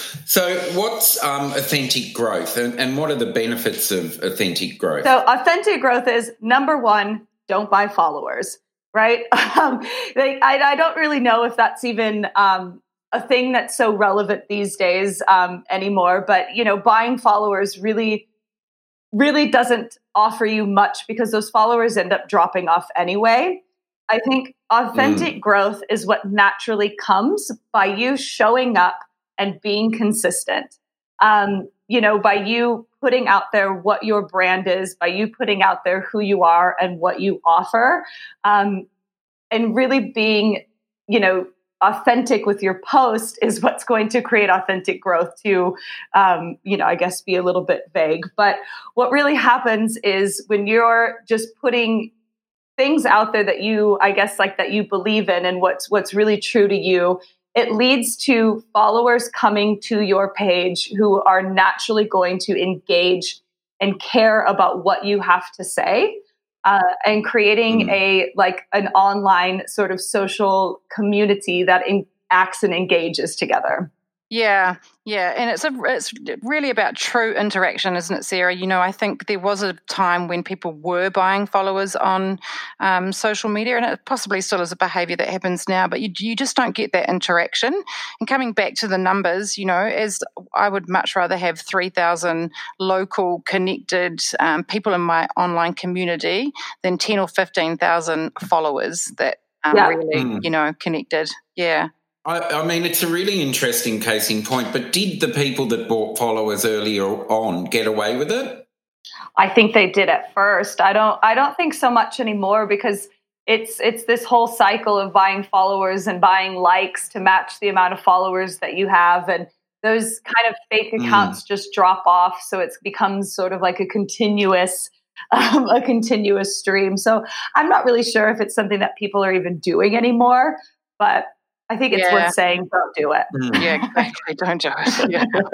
So what's um, authentic growth and, and what are the benefits of authentic growth? So authentic growth is, number one, don't buy followers, right? Um, like, I, I don't really know if that's even um, a thing that's so relevant these days um, anymore. But, you know, buying followers really, really doesn't offer you much because those followers end up dropping off anyway. I think authentic mm. growth is what naturally comes by you showing up and being consistent. Um, you know, by you putting out there what your brand is, by you putting out there who you are and what you offer, um, and really being, you know, authentic with your post is what's going to create authentic growth to, um, you know, I guess be a little bit vague. But what really happens is when you're just putting things out there that you, I guess, like that you believe in and what's what's really true to you, it leads to followers coming to your page who are naturally going to engage and care about what you have to say, uh, and creating mm. a like an online sort of social community that in, acts and engages together. Yeah, yeah, and it's a it's really about true interaction, isn't it, Sarah? You know, I think there was a time when people were buying followers on um, social media, and it possibly still is a behaviour that happens now, but you you just don't get that interaction. And coming back to the numbers, you know, as I would much rather have three thousand local connected um, people in my online community than ten or fifteen thousand followers that are yeah. really, mm. you know, connected. Yeah. I, I mean, it's a really interesting case in point, but did the people that bought followers earlier on get away with it? I think they did at first. I don't I don't think so much anymore because it's it's this whole cycle of buying followers and buying likes to match the amount of followers that you have. And those kind of fake accounts mm. just drop off. So it becomes sort of like a continuous um, a continuous stream. So I'm not really sure if it's something that people are even doing anymore, but I think it's yeah. worth saying, don't do it. Mm. Yeah, exactly. Don't do it.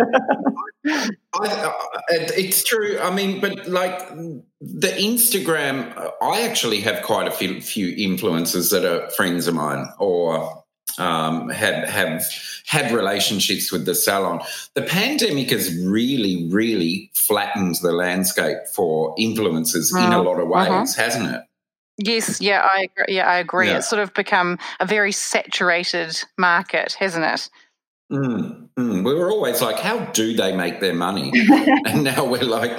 Yeah. I, I, it's true. I mean, but like the Instagram, I actually have quite a few, few influencers that are friends of mine or um, have, have had relationships with the salon. The pandemic has really, really flattened the landscape for influencers mm. in a lot of ways, uh-huh. hasn't it? Yes, yeah, I agree. Yeah, I agree. Yeah. It's sort of become a very saturated market, hasn't it? Mm, mm. We were always like, how do they make their money? And now we're like,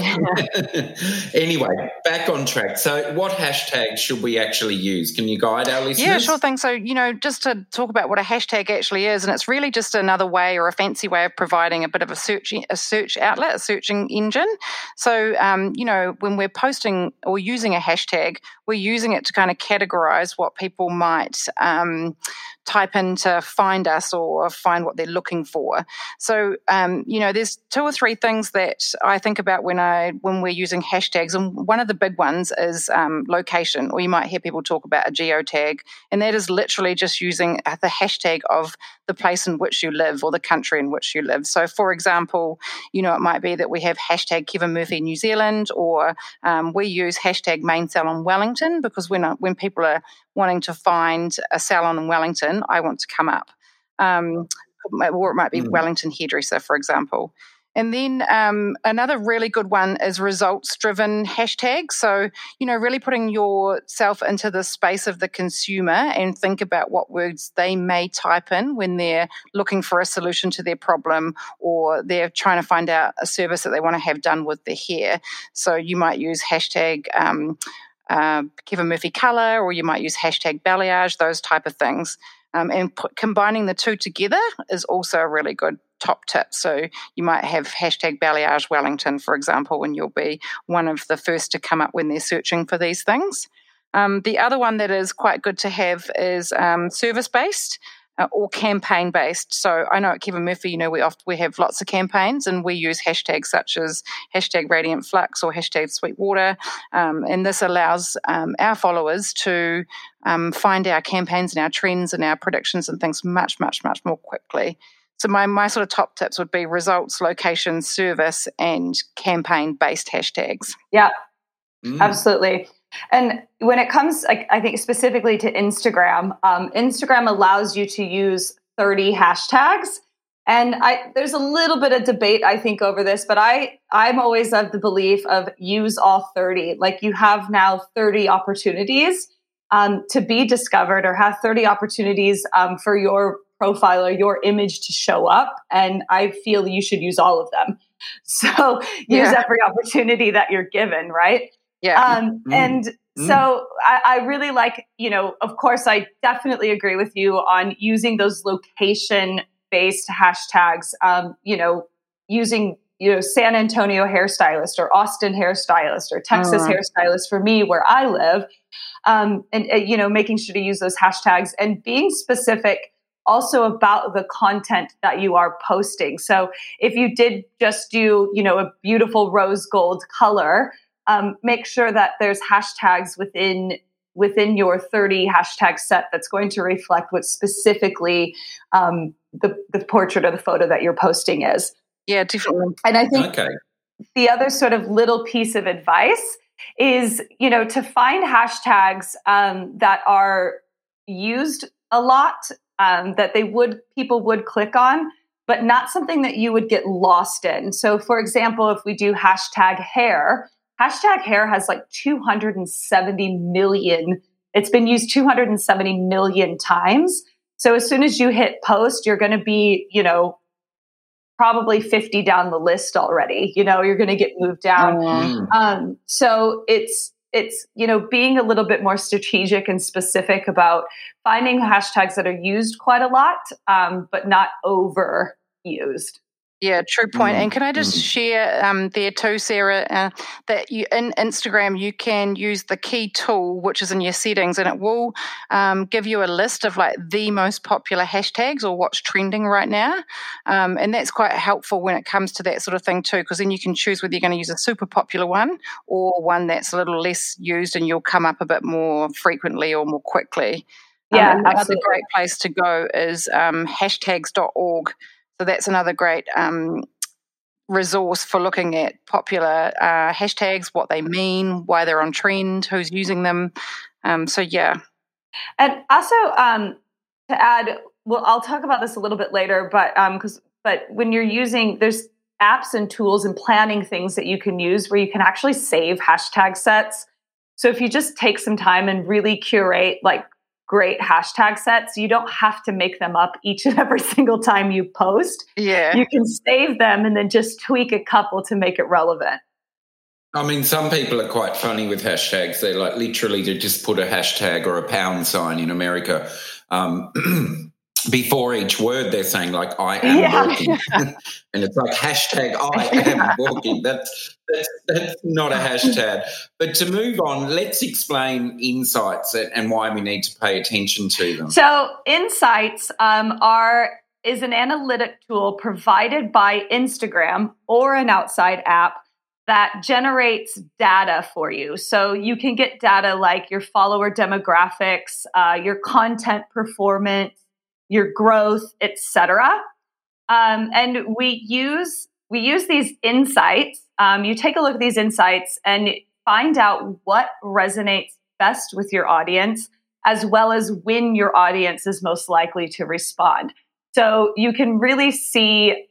anyway, back on track. So what hashtags should we actually use? Can you guide our listeners? Yeah, sure thing. So, you know, just to talk about what a hashtag actually is, and it's really just another way or a fancy way of providing a bit of a search a search outlet, a searching engine. So, um, you know, when we're posting or using a hashtag, we're using it to kind of categorize what people might um, type in to find us or find what they're looking for. So, um, you know, there's two or three things that I think about when I when we're using hashtags, and one of the big ones is um, location, or you might hear people talk about a geotag, and that is literally just using the hashtag of the place in which you live or the country in which you live. So, for example, you know, it might be that we have hashtag Kevin Murphy New Zealand, or um, we use hashtag main salon Wellington, because when when people are wanting to find a salon in Wellington, I want to come up. Um, or it might be mm. Wellington hairdresser, for example. And then um, another really good one is results-driven hashtags. So, you know, really putting yourself into the space of the consumer and think about what words they may type in when they're looking for a solution to their problem, or they're trying to find out a service that they want to have done with their hair. So you might use hashtag um, uh, Kevin Murphy Colour, or you might use hashtag balayage, those type of things. Um, and put, combining the two together is also a really good top tip. So you might have hashtag balayage Wellington, for example, and you'll be one of the first to come up when they're searching for these things. Um, the other one that is quite good to have is um, service-based uh, or campaign-based. So I know at Kevin Murphy, you know, we often we have lots of campaigns, and we use hashtags such as hashtag Radiant Flux or hashtag Sweetwater, um, and this allows um, our followers to um, find our campaigns and our trends and our predictions and things much, much, much more quickly. So my, my sort of top tips would be results, location, service, and campaign-based hashtags. Yeah, mm. absolutely. And when it comes, like, I think specifically to Instagram, um, Instagram allows you to use thirty hashtags. And I, there's a little bit of debate, I think, over this, but I, I'm always of the belief of use all thirty. Like, you have now thirty opportunities um, to be discovered, or have thirty opportunities um, for your profile or your image to show up. And I feel you should use all of them. So use yeah. every opportunity that you're given, right? Yeah. Um, mm. And mm. so I, I really like, you know, of course, I definitely agree with you on using those location-based hashtags, um, you know, using, you know, San Antonio hairstylist or Austin hairstylist or Texas uh. hairstylist for me where I live, um, and, uh, you know, making sure to use those hashtags and being specific also about the content that you are posting. So if you did just do, you know, a beautiful rose gold color, Um, make sure that there's hashtags within within your thirty hashtag set that's going to reflect what specifically um, the, the portrait or the photo that you're posting is. Yeah, definitely. And I think okay. the other sort of little piece of advice is, you know, to find hashtags um, that are used a lot, um, that they would people would click on, but not something that you would get lost in. So, for example, if we do hashtag hair, hashtag hair has like two hundred seventy million. It's been used two hundred seventy million times. So as soon as you hit post, you're going to be, you know, probably fifty down the list already. You know, you're going to get moved down. Mm. Um, so it's, it's, you know, being a little bit more strategic and specific about finding hashtags that are used quite a lot, um, but not overused. Yeah, true point. Mm. And can I just mm. share um, there too, Sarah, uh, that you, in Instagram you can use the key tool, which is in your settings, and it will um, give you a list of like the most popular hashtags or what's trending right now. Um, and that's quite helpful when it comes to that sort of thing too, because then you can choose whether you're going to use a super popular one or one that's a little less used and you'll come up a bit more frequently or more quickly. Yeah, um, another absolutely. great place to go is um, hashtags dot org. So that's another great um, resource for looking at popular uh, hashtags, what they mean, why they're on trend, who's using them. Um, so, yeah. And also um, to add, well, I'll talk about this a little bit later, but um, cause, but when you're using, there's apps and tools and planning things that you can use where you can actually save hashtag sets. So if you just take some time and really curate like great hashtag sets, you don't have to make them up each and every single time you post. Yeah. You can save them and then just tweak a couple to make it relevant. I mean, some people are quite funny with hashtags. They like literally to just put a hashtag or a pound sign in America. Um, before each word they're saying like I am yeah. walking and it's like hashtag I am walking. That's, that's that's not a hashtag. But to move on, let's explain insights and why we need to pay attention to them. So insights um, are is an analytic tool provided by Instagram or an outside app that generates data for you. So you can get data like your follower demographics, uh, your content performance, your growth, et cetera. Um, and we use we use these insights. Um, you take a look at these insights and find out what resonates best with your audience, as well as when your audience is most likely to respond. So you can really see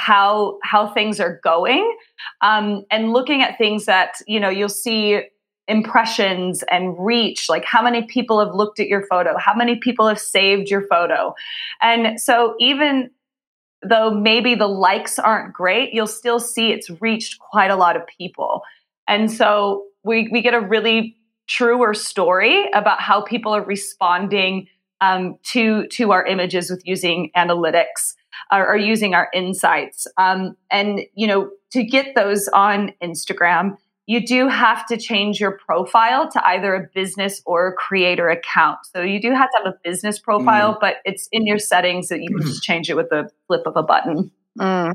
how how things are going, um, and looking at things that, you know, you'll see impressions and reach, like how many people have looked at your photo, how many people have saved your photo. And so even though maybe the likes aren't great, you'll still see it's reached quite a lot of people. And so we we get a really truer story about how people are responding um, to to our images with using analytics or, or using our insights. Um, and, you know, to get those on Instagram, you do have to change your profile to either a business or a creator account. So you do have to have a business profile, mm. but it's in your settings that you can just change it with the flip of a button. Mm.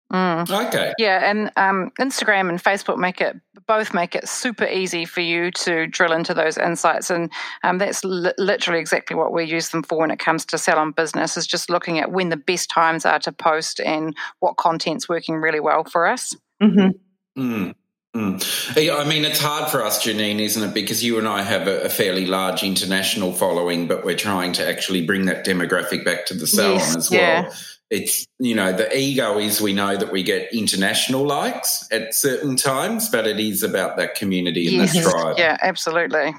Mm. Okay. Yeah, and um, Instagram and Facebook make it both make it super easy for you to drill into those insights, and um, that's li- literally exactly what we use them for when it comes to Salon Business. Is just looking at when the best times are to post and what content's working really well for us. Mm-hmm. Mm. Mm. I mean, it's hard for us, Janine, isn't it? Because you and I have a, a fairly large international following, but we're trying to actually bring that demographic back to the salon yes, as well. Yeah. It's, you know, the ego is we know that we get international likes at certain times, but it is about that community and yes. that tribe. Yeah, absolutely.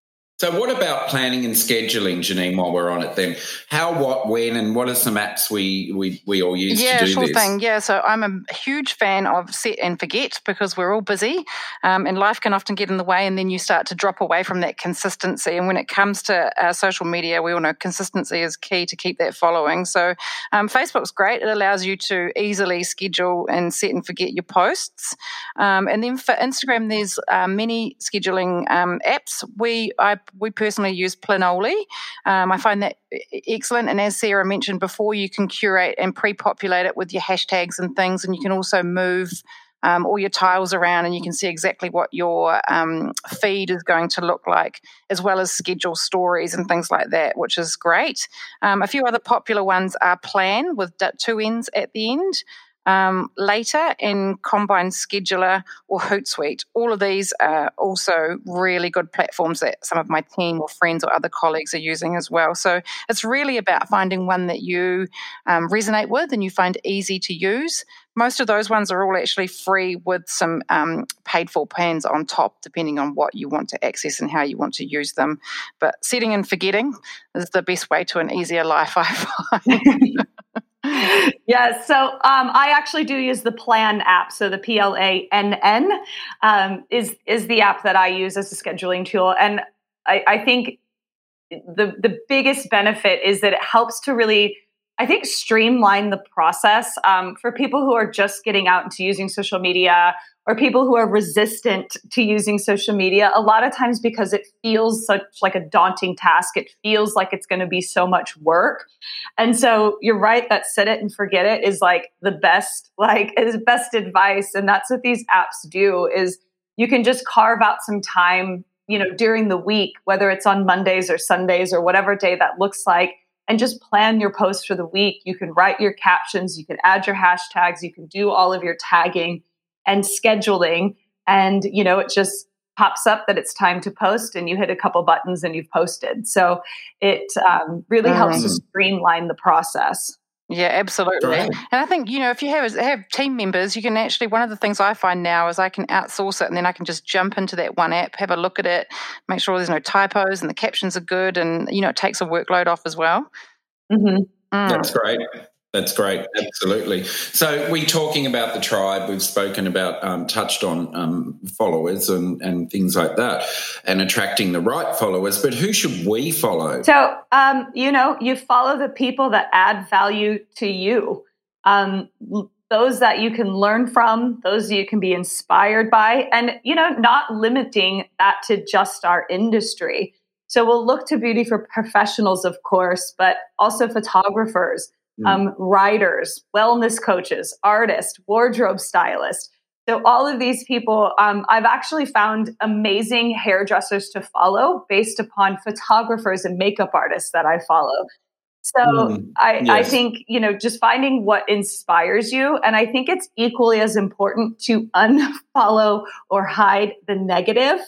So what about planning and scheduling, Janine, while we're on it then? How, what, when, and what are some apps we we, we all use yeah, to do sure this? thing. Yeah, so I'm a huge fan of set and forget because we're all busy um, and life can often get in the way, and then you start to drop away from that consistency. And when it comes to uh, social media, we all know consistency is key to keep that following. So um, Facebook's great. It allows you to easily schedule and set and forget your posts. Um, and then for Instagram, there's uh, many scheduling um, apps. We I We personally use Planoly. Um, I find that excellent. And as Sarah mentioned before, you can curate and pre-populate it with your hashtags and things, and you can also move um, all your tiles around, and you can see exactly what your um, feed is going to look like, as well as schedule stories and things like that, which is great. Um, a few other popular ones are Plan with two N's at the end. Um, later in Combine Scheduler or Hootsuite. All of these are also really good platforms that some of my team or friends or other colleagues are using as well. So it's really about finding one that you um, resonate with and you find easy to use. Most of those ones are all actually free with some um, paid for plans on top, depending on what you want to access and how you want to use them. But setting and forgetting is the best way to an easier life, I find. Yes. So um, I actually do use the Plan app. So the P L A N N um, is is the app that I use as a scheduling tool. And I, I think the the biggest benefit is that it helps to really, I think, streamline the process um, for people who are just getting out into using social media, or people who are resistant to using social media. A lot of times, because it feels such like a daunting task, it feels like it's going to be so much work. And so you're right that set it and forget it is like the best, like is best advice. And that's what these apps do, is you can just carve out some time, you know, during the week, whether it's on Mondays or Sundays or whatever day that looks like, and just plan your posts for the week. You can write your captions, you can add your hashtags, you can do all of your tagging and scheduling. And, you know, it just pops up that it's time to post, and you hit a couple buttons and you've posted. So it um, really helps mm. to streamline the process. Yeah, absolutely. Right. And I think, you know, if you have have team members, you can actually, one of the things I find now is I can outsource it, and then I can just jump into that one app, have a look at it, make sure there's no typos and the captions are good, and, you know, it takes a workload off as well. Mm-hmm. Mm. That's great. That's great. Absolutely. So we're talking about the tribe. We've spoken about, um, touched on um, followers and, and things like that and attracting the right followers. But who should we follow? So, um, you know, you follow the people that add value to you, um, those that you can learn from, those that you can be inspired by, and, you know, not limiting that to just our industry. So we'll look to beauty for professionals, of course, but also photographers, Um, writers, wellness coaches, artists, wardrobe stylists. So all of these people, um, I've actually found amazing hairdressers to follow based upon photographers and makeup artists that I follow. So Mm, I, yes. I think, you know, just finding what inspires you. And I think it's equally as important to unfollow or hide the negative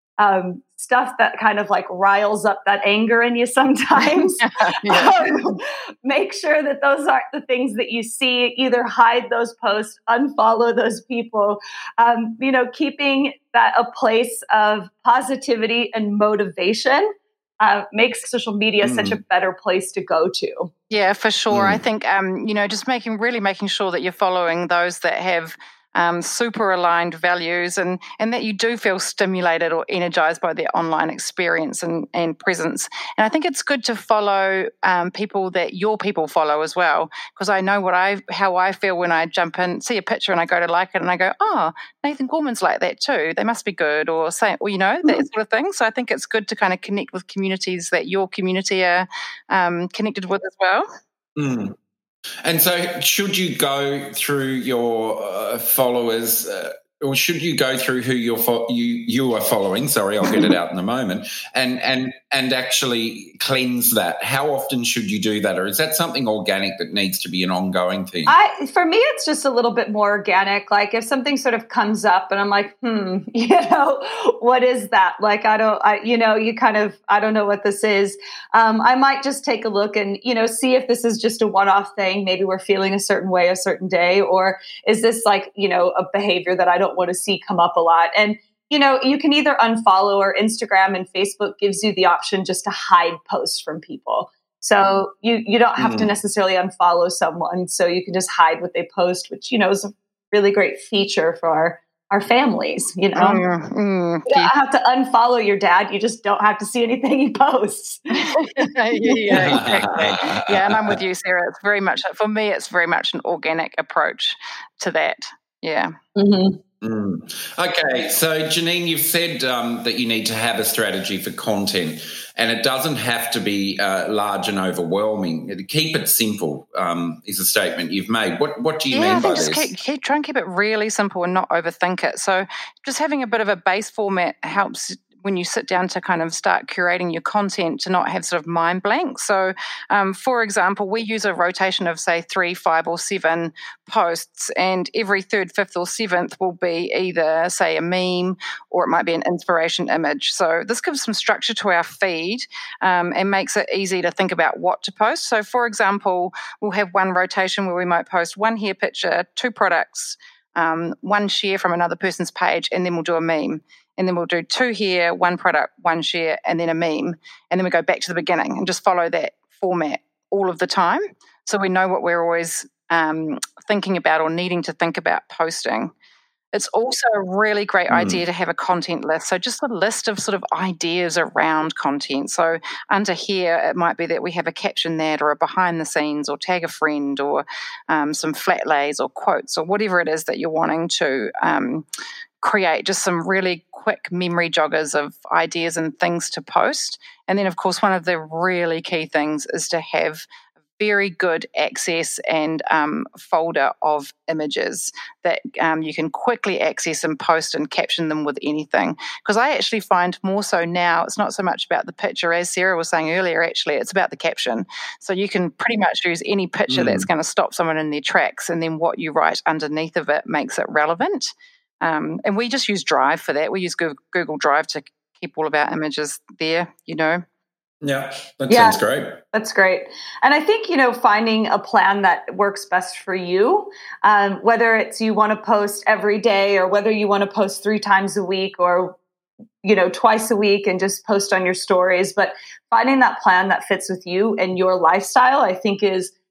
um, stuff that kind of like riles up that anger in you sometimes. Yeah. um, make sure that those aren't the things that you see. Either hide those posts, unfollow those people. Um, you know, keeping that a place of positivity and motivation uh, makes social media Mm. such a better place to go to. Yeah, for sure. Mm. I think, um, you know, just making, really making sure that you're following those that have um, super aligned values and, and that you do feel stimulated or energized by their online experience and, and presence. And I think it's good to follow um, people that your people follow as well, because I know what I, how I feel when I jump in, see a picture and I go to like it and I go, oh, Nathan Gorman's like that too. They must be good, or say, or, you know, that sort of thing. So I think it's good to kind of connect with communities that your community are um, connected with as well. Mm. And so should you go through your uh, followers uh, or should you go through who you're fo- you you are following? Sorry, I'll get it out in a moment. And and and actually cleanse that. How often should you do that, or is that something organic that needs to be an ongoing thing? I, for me, it's just a little bit more organic. Like if something sort of comes up and I'm like, hmm, you know, what is that? Like, I don't, I, you know, you kind of, I don't know what this is. Um, I might just take a look and, you know, see if this is just a one-off thing. Maybe we're feeling a certain way a certain day, or is this like, you know, a behavior that I don't want to see come up a lot? And, you know, you can either unfollow, or Instagram and Facebook gives you the option just to hide posts from people. So you, you don't have mm. to necessarily unfollow someone. So you can just hide what they post, which, you know, is a really great feature for our, our families, you know. Mm, mm, you don't have to unfollow your dad. You just don't have to see anything he posts. yeah, yeah, exactly. Yeah, and I'm with you, Sarah. It's very much, for me, it's very much an organic approach to that. Yeah. Mm-hmm. Mm. Okay, so Janine, you've said um, that you need to have a strategy for content, and it doesn't have to be uh, large and overwhelming. Keep it simple um, is a statement you've made. What What do you yeah, mean by just this? Keep, keep, try and keep it really simple and not overthink it. So just having a bit of a base format helps when you sit down to kind of start curating your content to not have sort of mind blank. So, um, for example, we use a rotation of, say, three, five or seven posts, and every third, fifth or seventh will be either, say, a meme or it might be an inspiration image. So this gives some structure to our feed um, and makes it easy to think about what to post. So, for example, we'll have one rotation where we might post one hair picture, two products, um, one share from another person's page, and then we'll do a meme. And then we'll do two here, one product, one share, and then a meme. And then we go back to the beginning and just follow that format all of the time. So we know what we're always um, thinking about or needing to think about posting. It's also a really great mm. idea to have a content list. So just a list of sort of ideas around content. So under here, it might be that we have a caption that, or a behind the scenes, or tag a friend, or um, some flat lays or quotes, or whatever it is that you're wanting to um, create, just some really quick memory joggers of ideas and things to post. And then, of course, one of the really key things is to have very good access and um, folder of images that um, you can quickly access and post and caption them with anything. Because I actually find more so now, it's not so much about the picture, as Sarah was saying earlier, actually, it's about the caption. So you can pretty much use any picture mm. that's going to stop someone in their tracks, and then what you write underneath of it makes it relevant. Um, and we just use Drive for that. We use Google Drive to keep all of our images there, you know. Yeah, that yeah, sounds great. That's great. And I think, you know, finding a plan that works best for you, um, whether it's you want to post every day, or whether you want to post three times a week, or, you know, twice a week and just post on your stories. But finding that plan that fits with you and your lifestyle, I think is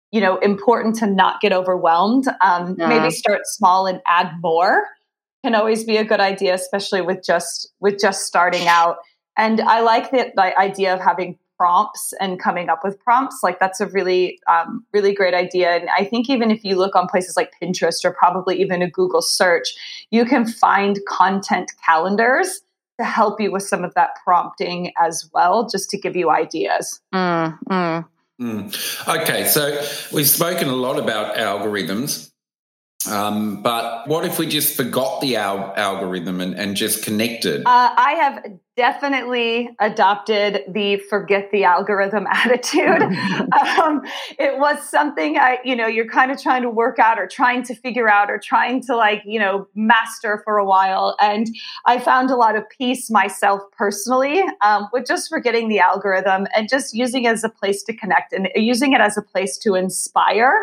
you know, important to not get overwhelmed. Um, Yeah. Maybe start small and add more can always be a good idea, especially with just with just starting out. And I like the, the idea of having prompts and coming up with prompts. Like that's a really, um, really great idea. And I think even if you look on places like Pinterest or probably even a Google search, you can find content calendars to help you with some of that prompting as well, just to give you ideas. Mm, mm. Mm. Okay, so we've spoken a lot about algorithms. Um, but what if we just forgot the al- algorithm and, and just connected? Uh, I have definitely adopted the forget the algorithm attitude. um, it was something I, you know, you're kind of trying to work out or trying to figure out or trying to like, you know, master for a while. And I found a lot of peace myself personally um, with just forgetting the algorithm and just using it as a place to connect and using it as a place to inspire.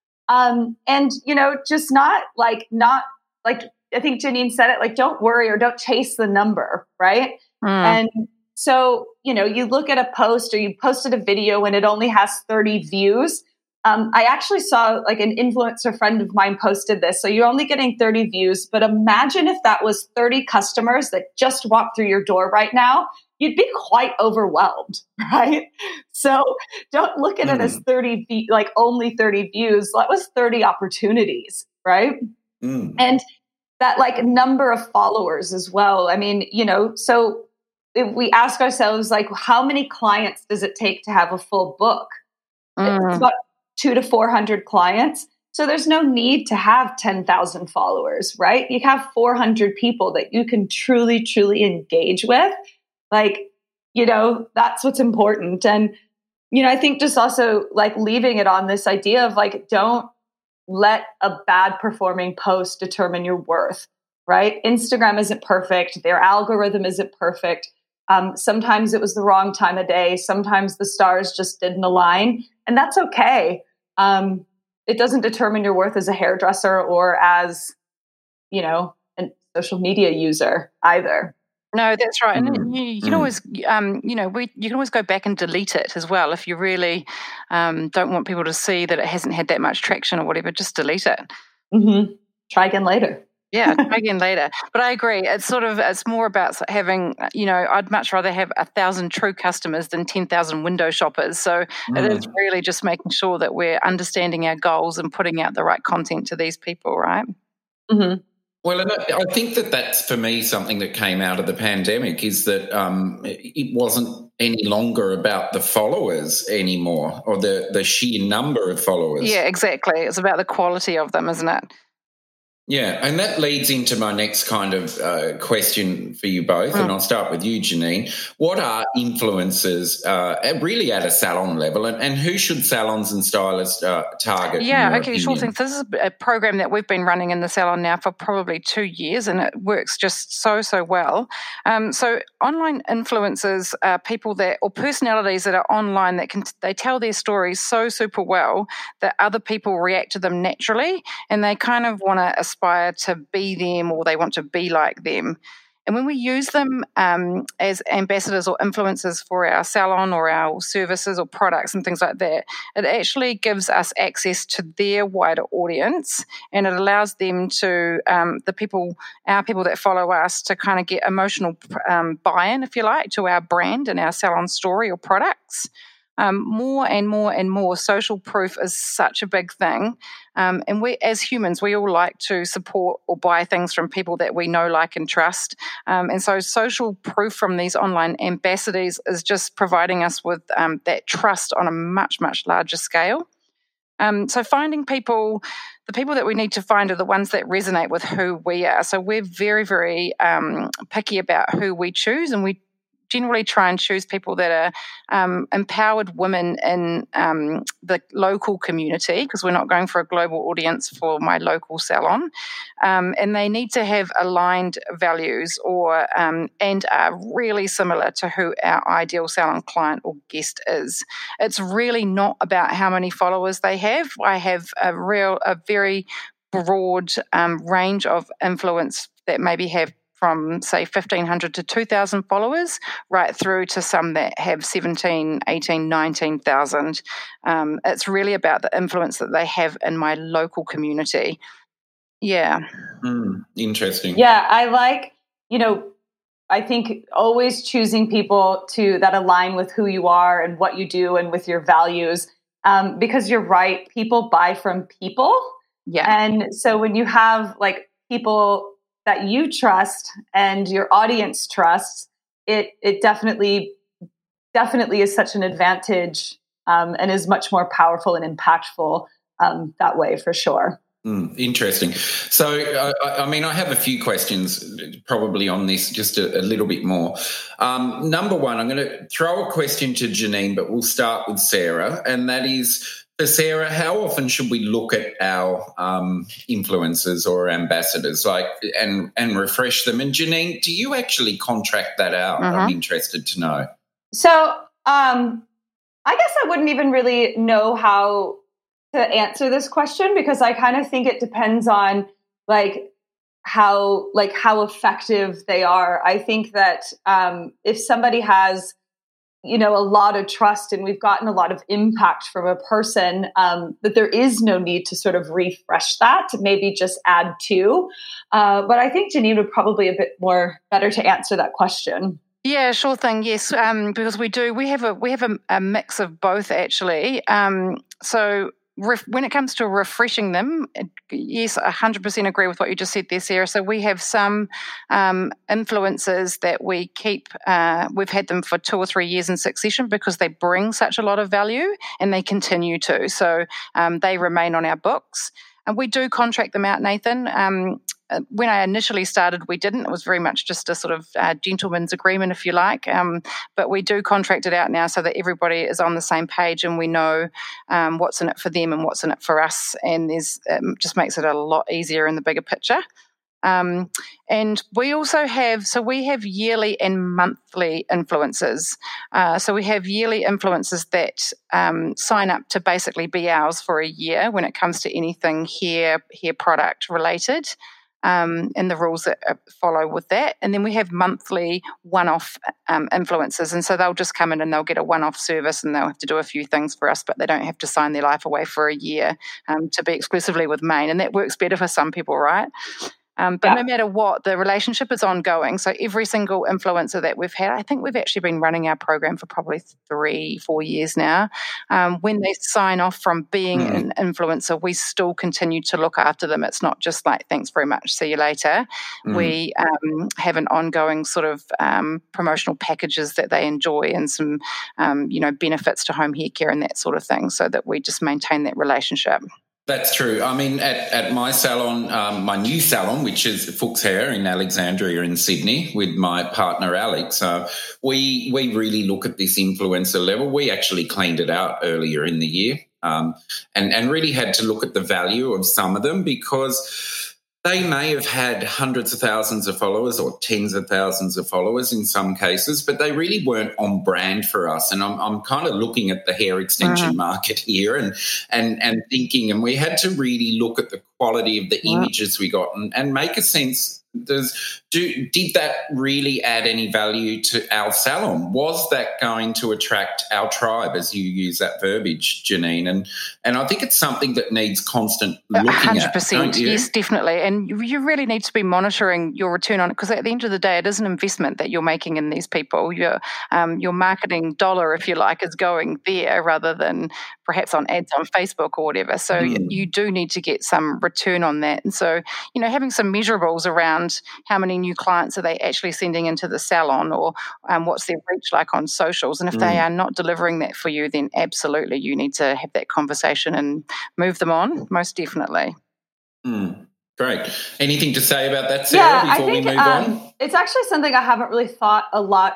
Um, and, you know, just not like, not like, I think Janine said it, like, don't worry or don't chase the number, right? Mm. And so, you know, you look at a post or you posted a video and it only has thirty views. Um, I actually saw like an influencer friend of mine posted this. So you're only getting thirty views, but imagine if that was thirty customers that just walked through your door right now. You'd be quite overwhelmed, right? So don't look at mm. it as thirty, like only thirty views. That was thirty opportunities, right? Mm. And that like number of followers as well. I mean, you know, so if we ask ourselves, like, how many clients does it take to have a full book? Mm. It's about two to four hundred clients. So there's no need to have ten thousand followers, right? You have four hundred people that you can truly, truly engage with. Like, you know, that's what's important. And, you know, I think just also like leaving it on this idea of like, don't let a bad performing post determine your worth, right? Instagram isn't perfect. Their algorithm isn't perfect. Um, sometimes it was the wrong time of day. Sometimes the stars just didn't align, and that's okay. Um, it doesn't determine your worth as a hairdresser or as, you know, a social media user either. No, that's right. And Mm. you, you can Mm. always, um, you know, we you can always go back and delete it as well if you really um, don't want people to see that it hasn't had that much traction or whatever. Just delete it. Mm-hmm. Try again later. Yeah, try again later. But I agree. It's sort of it's more about having, you know, I'd much rather have a thousand true customers than ten thousand window shoppers. So Mm. it is really just making sure that we're understanding our goals and putting out the right content to these people, right? Mm-hmm. Well, and I think that that's, for me, something that came out of the pandemic is that um, it wasn't any longer about the followers anymore or the, the sheer number of followers. Yeah, exactly. It's about the quality of them, isn't it? Yeah, and that leads into my next kind of uh, question for you both, mm. and I'll start with you, Janine. What are influencers uh, really at a salon level, and, and who should salons and stylists uh, target? Yeah, okay, opinion? sure thing. This is a program that we've been running in the salon now for probably two years, and it works just so, so well. Um, so online influencers are people that, or personalities that are online that can, they tell their stories so super well that other people react to them naturally, and they kind of want to aspire to be them or they want to be like them. And when we use them um, as ambassadors or influencers for our salon or our services or products and things like that, it actually gives us access to their wider audience, and it allows them to, um, the people, our people that follow us, to kind of get emotional um, buy-in, if you like, to our brand and our salon story or products. Um, more and more and more, social proof is such a big thing. Um, and we, as humans, we all like to support or buy things from people that we know, like, and trust. Um, and so social proof from these online ambassadors is just providing us with um, that trust on a much, much larger scale. Um, so finding people, the people that we need to find are the ones that resonate with who we are. So we're very, very um, picky about who we choose, and we generally try and choose people that are um, empowered women in um, the local community, because we're not going for a global audience for my local salon. Um, and they need to have aligned values or um, and are really similar to who our ideal salon client or guest is. It's really not about how many followers they have. I have a real, a very broad um, range of influence that maybe have from, say, fifteen hundred to two thousand followers, right through to some that have seventeen, eighteen, nineteen thousand. Um, it's really about the influence that they have in my local community. Yeah. Mm, interesting. Yeah, I like, you know, I think always choosing people to that align with who you are and what you do and with your values. Um, because you're right, people buy from people. Yeah. And so when you have like people that you trust and your audience trusts, it it definitely definitely is such an advantage, um, and is much more powerful and impactful um, that way for sure. Mm, interesting. So, I, I mean, I have a few questions probably on this, just a, a little bit more. Um, number one, I'm going to throw a question to Janine, but we'll start with Sarah, and that is, for Sarah, how often should we look at our um, influencers or ambassadors, like, and and refresh them? And Janine, do you actually contract that out? Mm-hmm. I'm interested to know. So, um, I guess I wouldn't even really know how to answer this question, because I kind of think it depends on like how like how effective they are. I think that um, if somebody has, you know, a lot of trust and we've gotten a lot of impact from a person, um, that there is no need to sort of refresh that, to maybe just add to. Uh, but I think Janine would probably a bit more better to answer that question. Yeah, sure thing. Yes, um, because we do. We have a we have a, a mix of both actually. Um, so. When it comes to refreshing them, yes, I one hundred percent agree with what you just said there, Sarah. So we have some um, influencers that we keep, uh, we've had them for two or three years in succession because they bring such a lot of value and they continue to. So um, they remain on our books. And we do contract them out, Nathan. Um, when I initially started, we didn't. It was very much just a sort of uh, gentleman's agreement, if you like. Um, but we do contract it out now so that everybody is on the same page and we know um, what's in it for them and what's in it for us. And there's it just makes it a lot easier in the bigger picture. Um, and we also have, so we have yearly and monthly influencers. Uh, so we have yearly influencers that um, sign up to basically be ours for a year when it comes to anything hair, hair product related. Um, and the rules that follow with that. And then we have monthly one-off um, influencers. And so they'll just come in and they'll get a one-off service and they'll have to do a few things for us, but they don't have to sign their life away for a year um, to be exclusively with Maine. And that works better for some people, right? Um, but yeah. No matter what, the relationship is ongoing. So every single influencer that we've had, I think we've actually been running our program for probably three, four years now. Um, when they sign off from being mm. an influencer, we still continue to look after them. It's not just like, thanks very much, see you later. Mm. We um, have an ongoing sort of um, promotional packages that they enjoy and some, um, you know, benefits to home hair care and that sort of thing, so that we just maintain that relationship. That's true. I mean, at, at my salon, um, my new salon, which is Fuchs Hair in Alexandria in Sydney with my partner Alex, uh, we we really look at this influencer level. We actually cleaned it out earlier in the year um, and, and really had to look at the value of some of them, because they may have had hundreds of thousands of followers or tens of thousands of followers in some cases, but they really weren't on brand for us. And I'm, I'm kind of looking at the hair extension uh-huh. market here and, and, and thinking, and we had to really look at the quality of the yeah. images we got and, and make a sense. Does do did that really add any value to our salon? Was that going to attract our tribe, as you use that verbiage, Janine? And and I think it's something that needs constant looking one hundred at. percent, don't you? Yes, definitely. And you really need to be monitoring your return on it, because at the end of the day, it is an investment that you're making in these people. Your um, your marketing dollar, if you like, is going there rather than perhaps on ads on Facebook or whatever. So mm. you do need to get some return on that. And so, you know, having some measurables around how many new clients are they actually sending into the salon, or um, what's their reach like on socials. And if mm. they are not delivering that for you, then absolutely you need to have that conversation and move them on, most definitely. Mm. Great. Anything to say about that, Sarah, yeah, before I think, we move um, on? It's actually something I haven't really thought a lot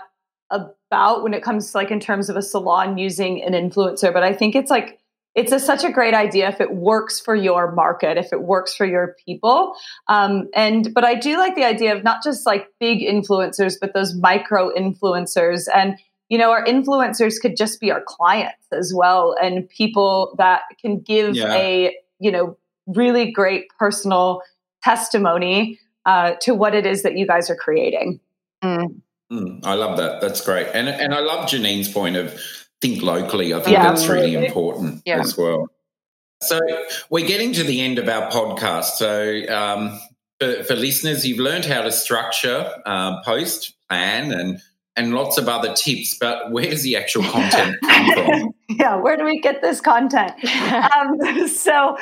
about when it comes to, like, in terms of a salon using an influencer, but I think it's like, it's a, such a great idea if it works for your market, if it works for your people. Um, and, but I do like the idea of not just like big influencers, but those micro influencers. And, you know, our influencers could just be our clients as well. And people that can give yeah. a, you know, really great personal testimony uh, to what it is that you guys are creating. Mm. Mm, I love that. That's great. And and I love Janine's point of think locally. I think Yeah. that's really important Yeah. as well. So we're getting to the end of our podcast. So um, for, for listeners, you've learned how to structure, uh, post, plan, and and lots of other tips. But where does the actual content come from? Yeah, where do we get this content? Um, so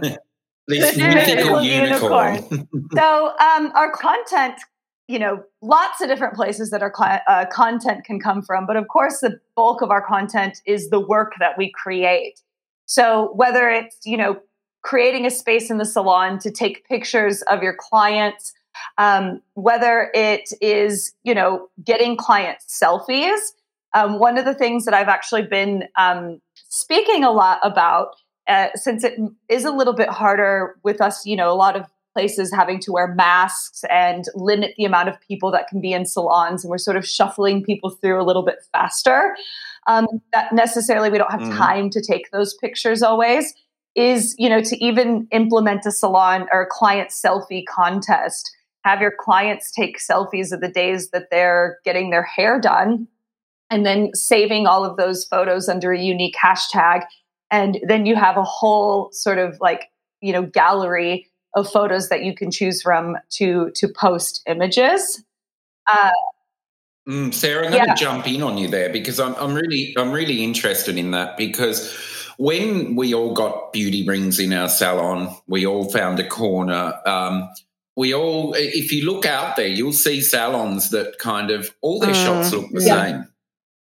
This mythical unicorn. unicorn. So um, our content, you know, lots of different places that our cli- uh, content can come from. But of course, the bulk of our content is the work that we create. So whether it's, you know, creating a space in the salon to take pictures of your clients, um, whether it is, you know, getting clients selfies. Um, one of the things that I've actually been um, speaking a lot about, uh, since it is a little bit harder with us, you know, a lot of places having to wear masks and limit the amount of people that can be in salons, and we're sort of shuffling people through a little bit faster. Um, that necessarily we don't have Mm. time to take those pictures always, is, you know, to even implement a salon or a client selfie contest. Have your clients take selfies of the days that they're getting their hair done, and then saving all of those photos under a unique hashtag. And then you have a whole sort of like, you know, gallery of photos that you can choose from to to post images. Uh, Mm, Sarah, I'm going Yeah. to jump in on you there because I'm, I'm really, I'm really interested in that, because when we all got beauty rings in our salon, we all found a corner. Um, we all, if you look out there, you'll see salons that kind of all their Mm, shots look the yeah. same.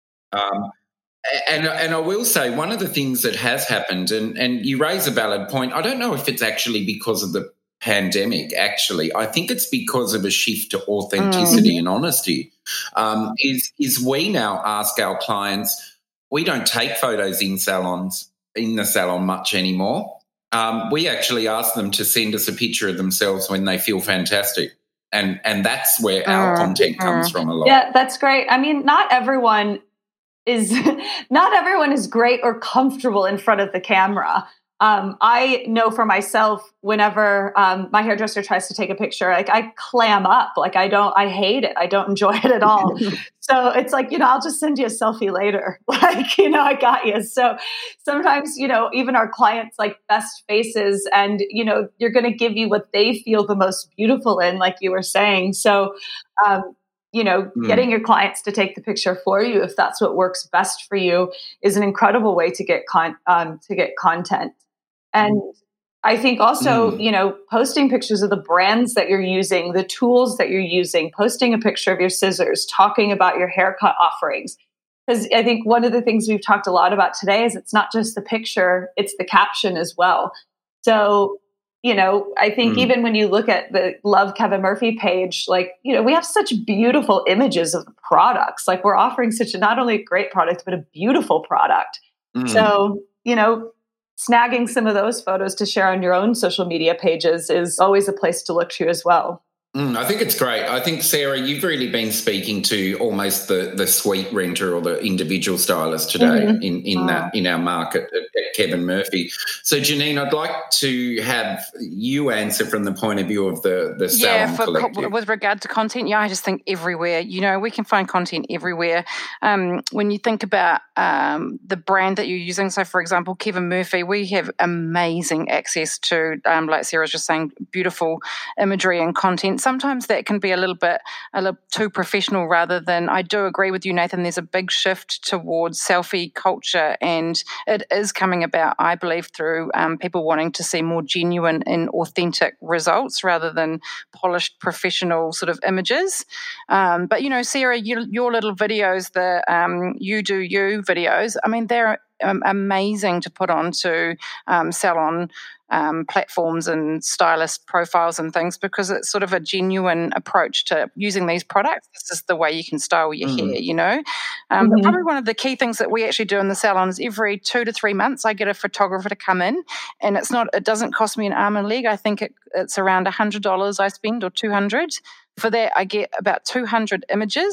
Um, and and I will say one of the things that has happened, and and you raise a valid point. I don't know if it's actually because of the pandemic. Actually, I think it's because of a shift to authenticity and honesty. Um, is is we now ask our clients, we don't take photos in salons in the salon much anymore. Um, we actually ask them to send us a picture of themselves when they feel fantastic, and and that's where our Mm, content comes mm. from a lot. Yeah, that's great. I mean, not everyone is not everyone is great or comfortable in front of the camera. Um, I know for myself, whenever um, my hairdresser tries to take a picture, like I clam up, like I don't, I hate it. I don't enjoy it at all. So it's like, you know, I'll just send you a selfie later. Like, you know, I got you. So sometimes, you know, even our clients like best faces, and, you know, you're going to give you what they feel the most beautiful in, like you were saying. So, um, you know, Mm. getting your clients to take the picture for you, if that's what works best for you, is an incredible way to get con- um, to get content. And I think also, Mm. you know, posting pictures of the brands that you're using, the tools that you're using, posting a picture of your scissors, talking about your haircut offerings. Because I think one of the things we've talked a lot about today is it's not just the picture, it's the caption as well. So, you know, I think Mm. even when you look at the Love Kevin Murphy page, like, you know, we have such beautiful images of the products. Like we're offering such a, not only a great product, but a beautiful product. Mm. So, you know, snagging some of those photos to share on your own social media pages is always a place to look to as well. Mm, I think it's great. I think, Sarah, you've really been speaking to almost the, the suite renter or the individual stylist today Mhm. in, in that in our market at, at Kevin Murphy. So, Janine, I'd like to have you answer from the point of view of the, the Yeah, Salon for co- Collective. with regard to content, yeah, I just think everywhere. You know, we can find content everywhere. Um, when you think about um, the brand that you're using, so for example, Kevin Murphy, we have amazing access to, um, like Sarah was just saying, beautiful imagery and content. Sometimes that can be a little bit a little too professional rather than, I do agree with you, Nathan, there's a big shift towards selfie culture, and it is coming about, I believe, through um, people wanting to see more genuine and authentic results rather than polished professional sort of images. Um, but, you know, Sarah, you, your little videos, the um, You Do You videos, I mean, they're um, amazing to put onto um, salon Um, platforms and stylist profiles and things, because it's sort of a genuine approach to using these products. This is the way you can style your Mm. hair, you know. Um, Mhm. But probably one of the key things that we actually do in the salon is every two to three months I get a photographer to come in, and it's not, it doesn't cost me an arm and a leg. I think it, it's around one hundred dollars I spend, or two hundred dollars. For that, I get about two hundred images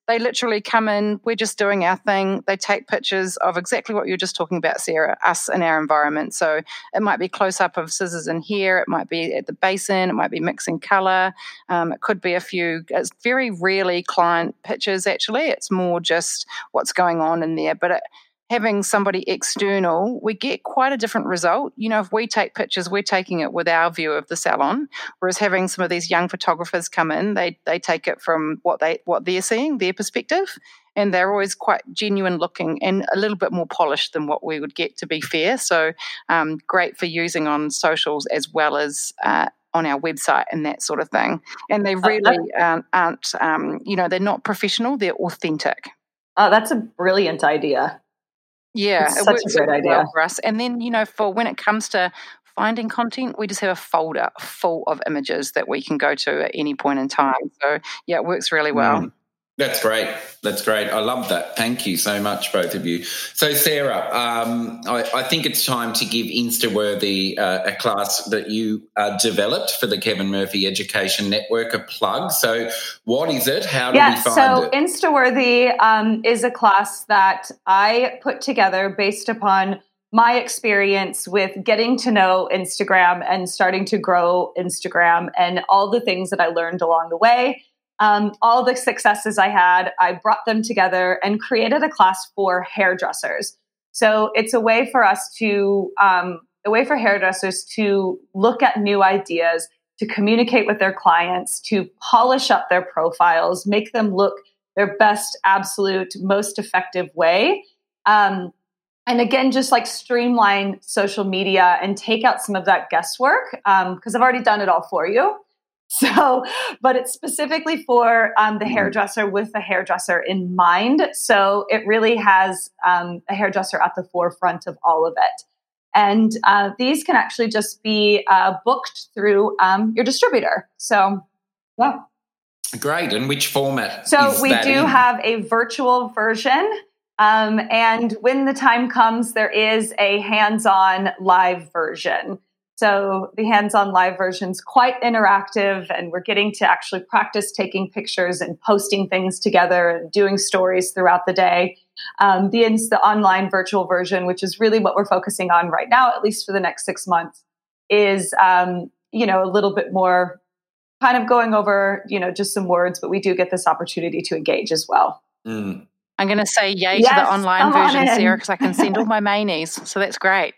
they literally come in, we're just doing our thing. They take pictures of exactly what you were just talking about, Sarah, us in our environment. So it might be close-up of scissors in here. It might be at the basin. It might be mixing colour. Um, it could be a few, it's very rarely client pictures, actually. It's more just what's going on in there. But it, having somebody external, we get quite a different result. You know, if we take pictures, we're taking it with our view of the salon, whereas having some of these young photographers come in, they they take it from what, they, what they're seeing, their perspective, and they're always quite genuine looking and a little bit more polished than what we would get, to be fair. So um, great for using on socials as well as uh, on our website and that sort of thing. And they really uh, aren't, um, you know, they're not professional, they're authentic. Oh, that's a brilliant idea. Yeah, it's it such works a great really idea well for us. And then, you know, for when it comes to finding content, we just have a folder full of images that we can go to at any point in time. So, yeah, it works really well. Mm. That's great. That's great. I love that. Thank you so much, both of you. So, Sarah, um, I, I think it's time to give Instaworthy uh, a class that you uh, developed for the Kevin Murphy Education Network a plug. So what is it? How do yeah, we find so it? Instaworthy um, is a class that I put together based upon my experience with getting to know Instagram and starting to grow Instagram and all the things that I learned along the way. Um, all the successes I had, I brought them together and created a class for hairdressers. So it's a way for us to, um, a way for hairdressers to look at new ideas, to communicate with their clients, to polish up their profiles, make them look their best, absolute, most effective way. Um, and again, just like streamline social media and take out some of that guesswork, because um, I've already done it all for you. So, but it's specifically for um, the hairdresser with the hairdresser in mind. So it really has um, a hairdresser at the forefront of all of it. And uh, these can actually just be uh, booked through um, your distributor. So, yeah. Great. And which format? So is we that do in? have a virtual version. Um, and when the time comes, there is a hands-on live version. So the hands-on live version is quite interactive, and we're getting to actually practice taking pictures and posting things together and doing stories throughout the day. Um, the, the online virtual version, which is really what we're focusing on right now, at least for the next six months, is um, you know a little bit more kind of going over you know just some words, but we do get this opportunity to engage as well. Mm. I'm going to say yay yes, to the online version, on Sarah, because I can send all my mainies. So that's great.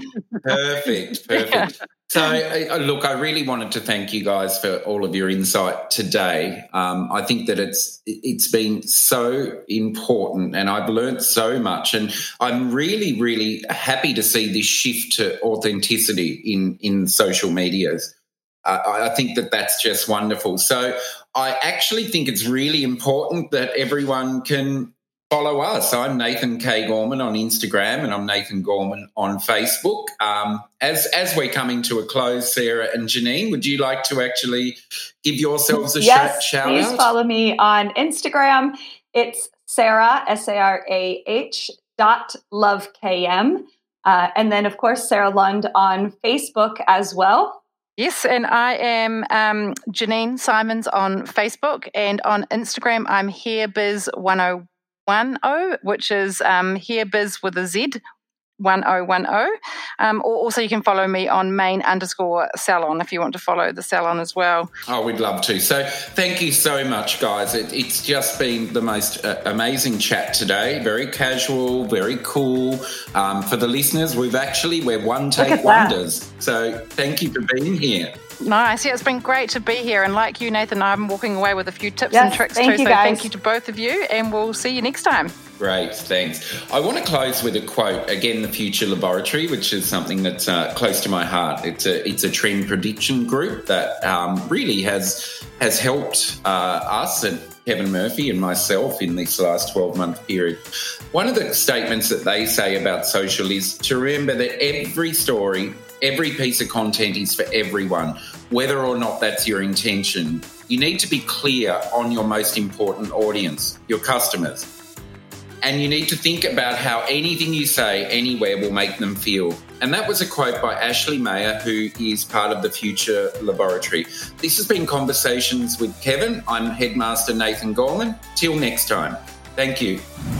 Perfect, perfect. So, uh, look, I really wanted to thank you guys for all of your insight today. Um, I think that it's it's been so important, and I've learned so much. And I'm really, really happy to see this shift to authenticity in in social medias. Uh, I think that that's just wonderful. So, I actually think it's really important that everyone can follow us. I'm Nathan K. Gorman on Instagram, and I'm Nathan Gorman on Facebook. Um, as as we're coming to a close, Sarah and Janine, would you like to actually give yourselves a yes, sh- shout please out? Follow me on Instagram. It's Sarah, S A R A H dot love K M. Uh, and then, of course, Sarah Lund on Facebook as well. Yes, and I am um, Janine Simons on Facebook, and on Instagram I'm HairBiz one oh one oh, which is um, HairBiz with a Z, one oh one oh. Um, or also you can follow me on main underscore salon if you want to follow the salon as well. Oh, we'd love to. So thank you so much, guys. It, it's just been the most uh, amazing chat today. Very casual, very cool. Um, for the listeners, we've actually, we're one-take wonders. So thank you for being here. Nice. Yeah, it's been great to be here. And like you, Nathan, I'm walking away with a few tips yes, and tricks thank too. You so guys. thank you to both of you, and we'll see you next time. Great, thanks. I want to close with a quote, again, the Future Laboratory, which is something that's uh, close to my heart. It's a it's a trend prediction group that um, really has has helped uh, us and Kevin Murphy and myself in this last twelve-month period. One of the statements that they say about social is to remember that every story, every piece of content is for everyone, whether or not that's your intention. You need to be clear on your most important audience, your customers. And you need to think about how anything you say anywhere will make them feel. And that was a quote by Ashley Mayer, who is part of the Future Laboratory. This has been Conversations with Kevin. I'm Headmaster Nathan Gorman. Till next time. Thank you.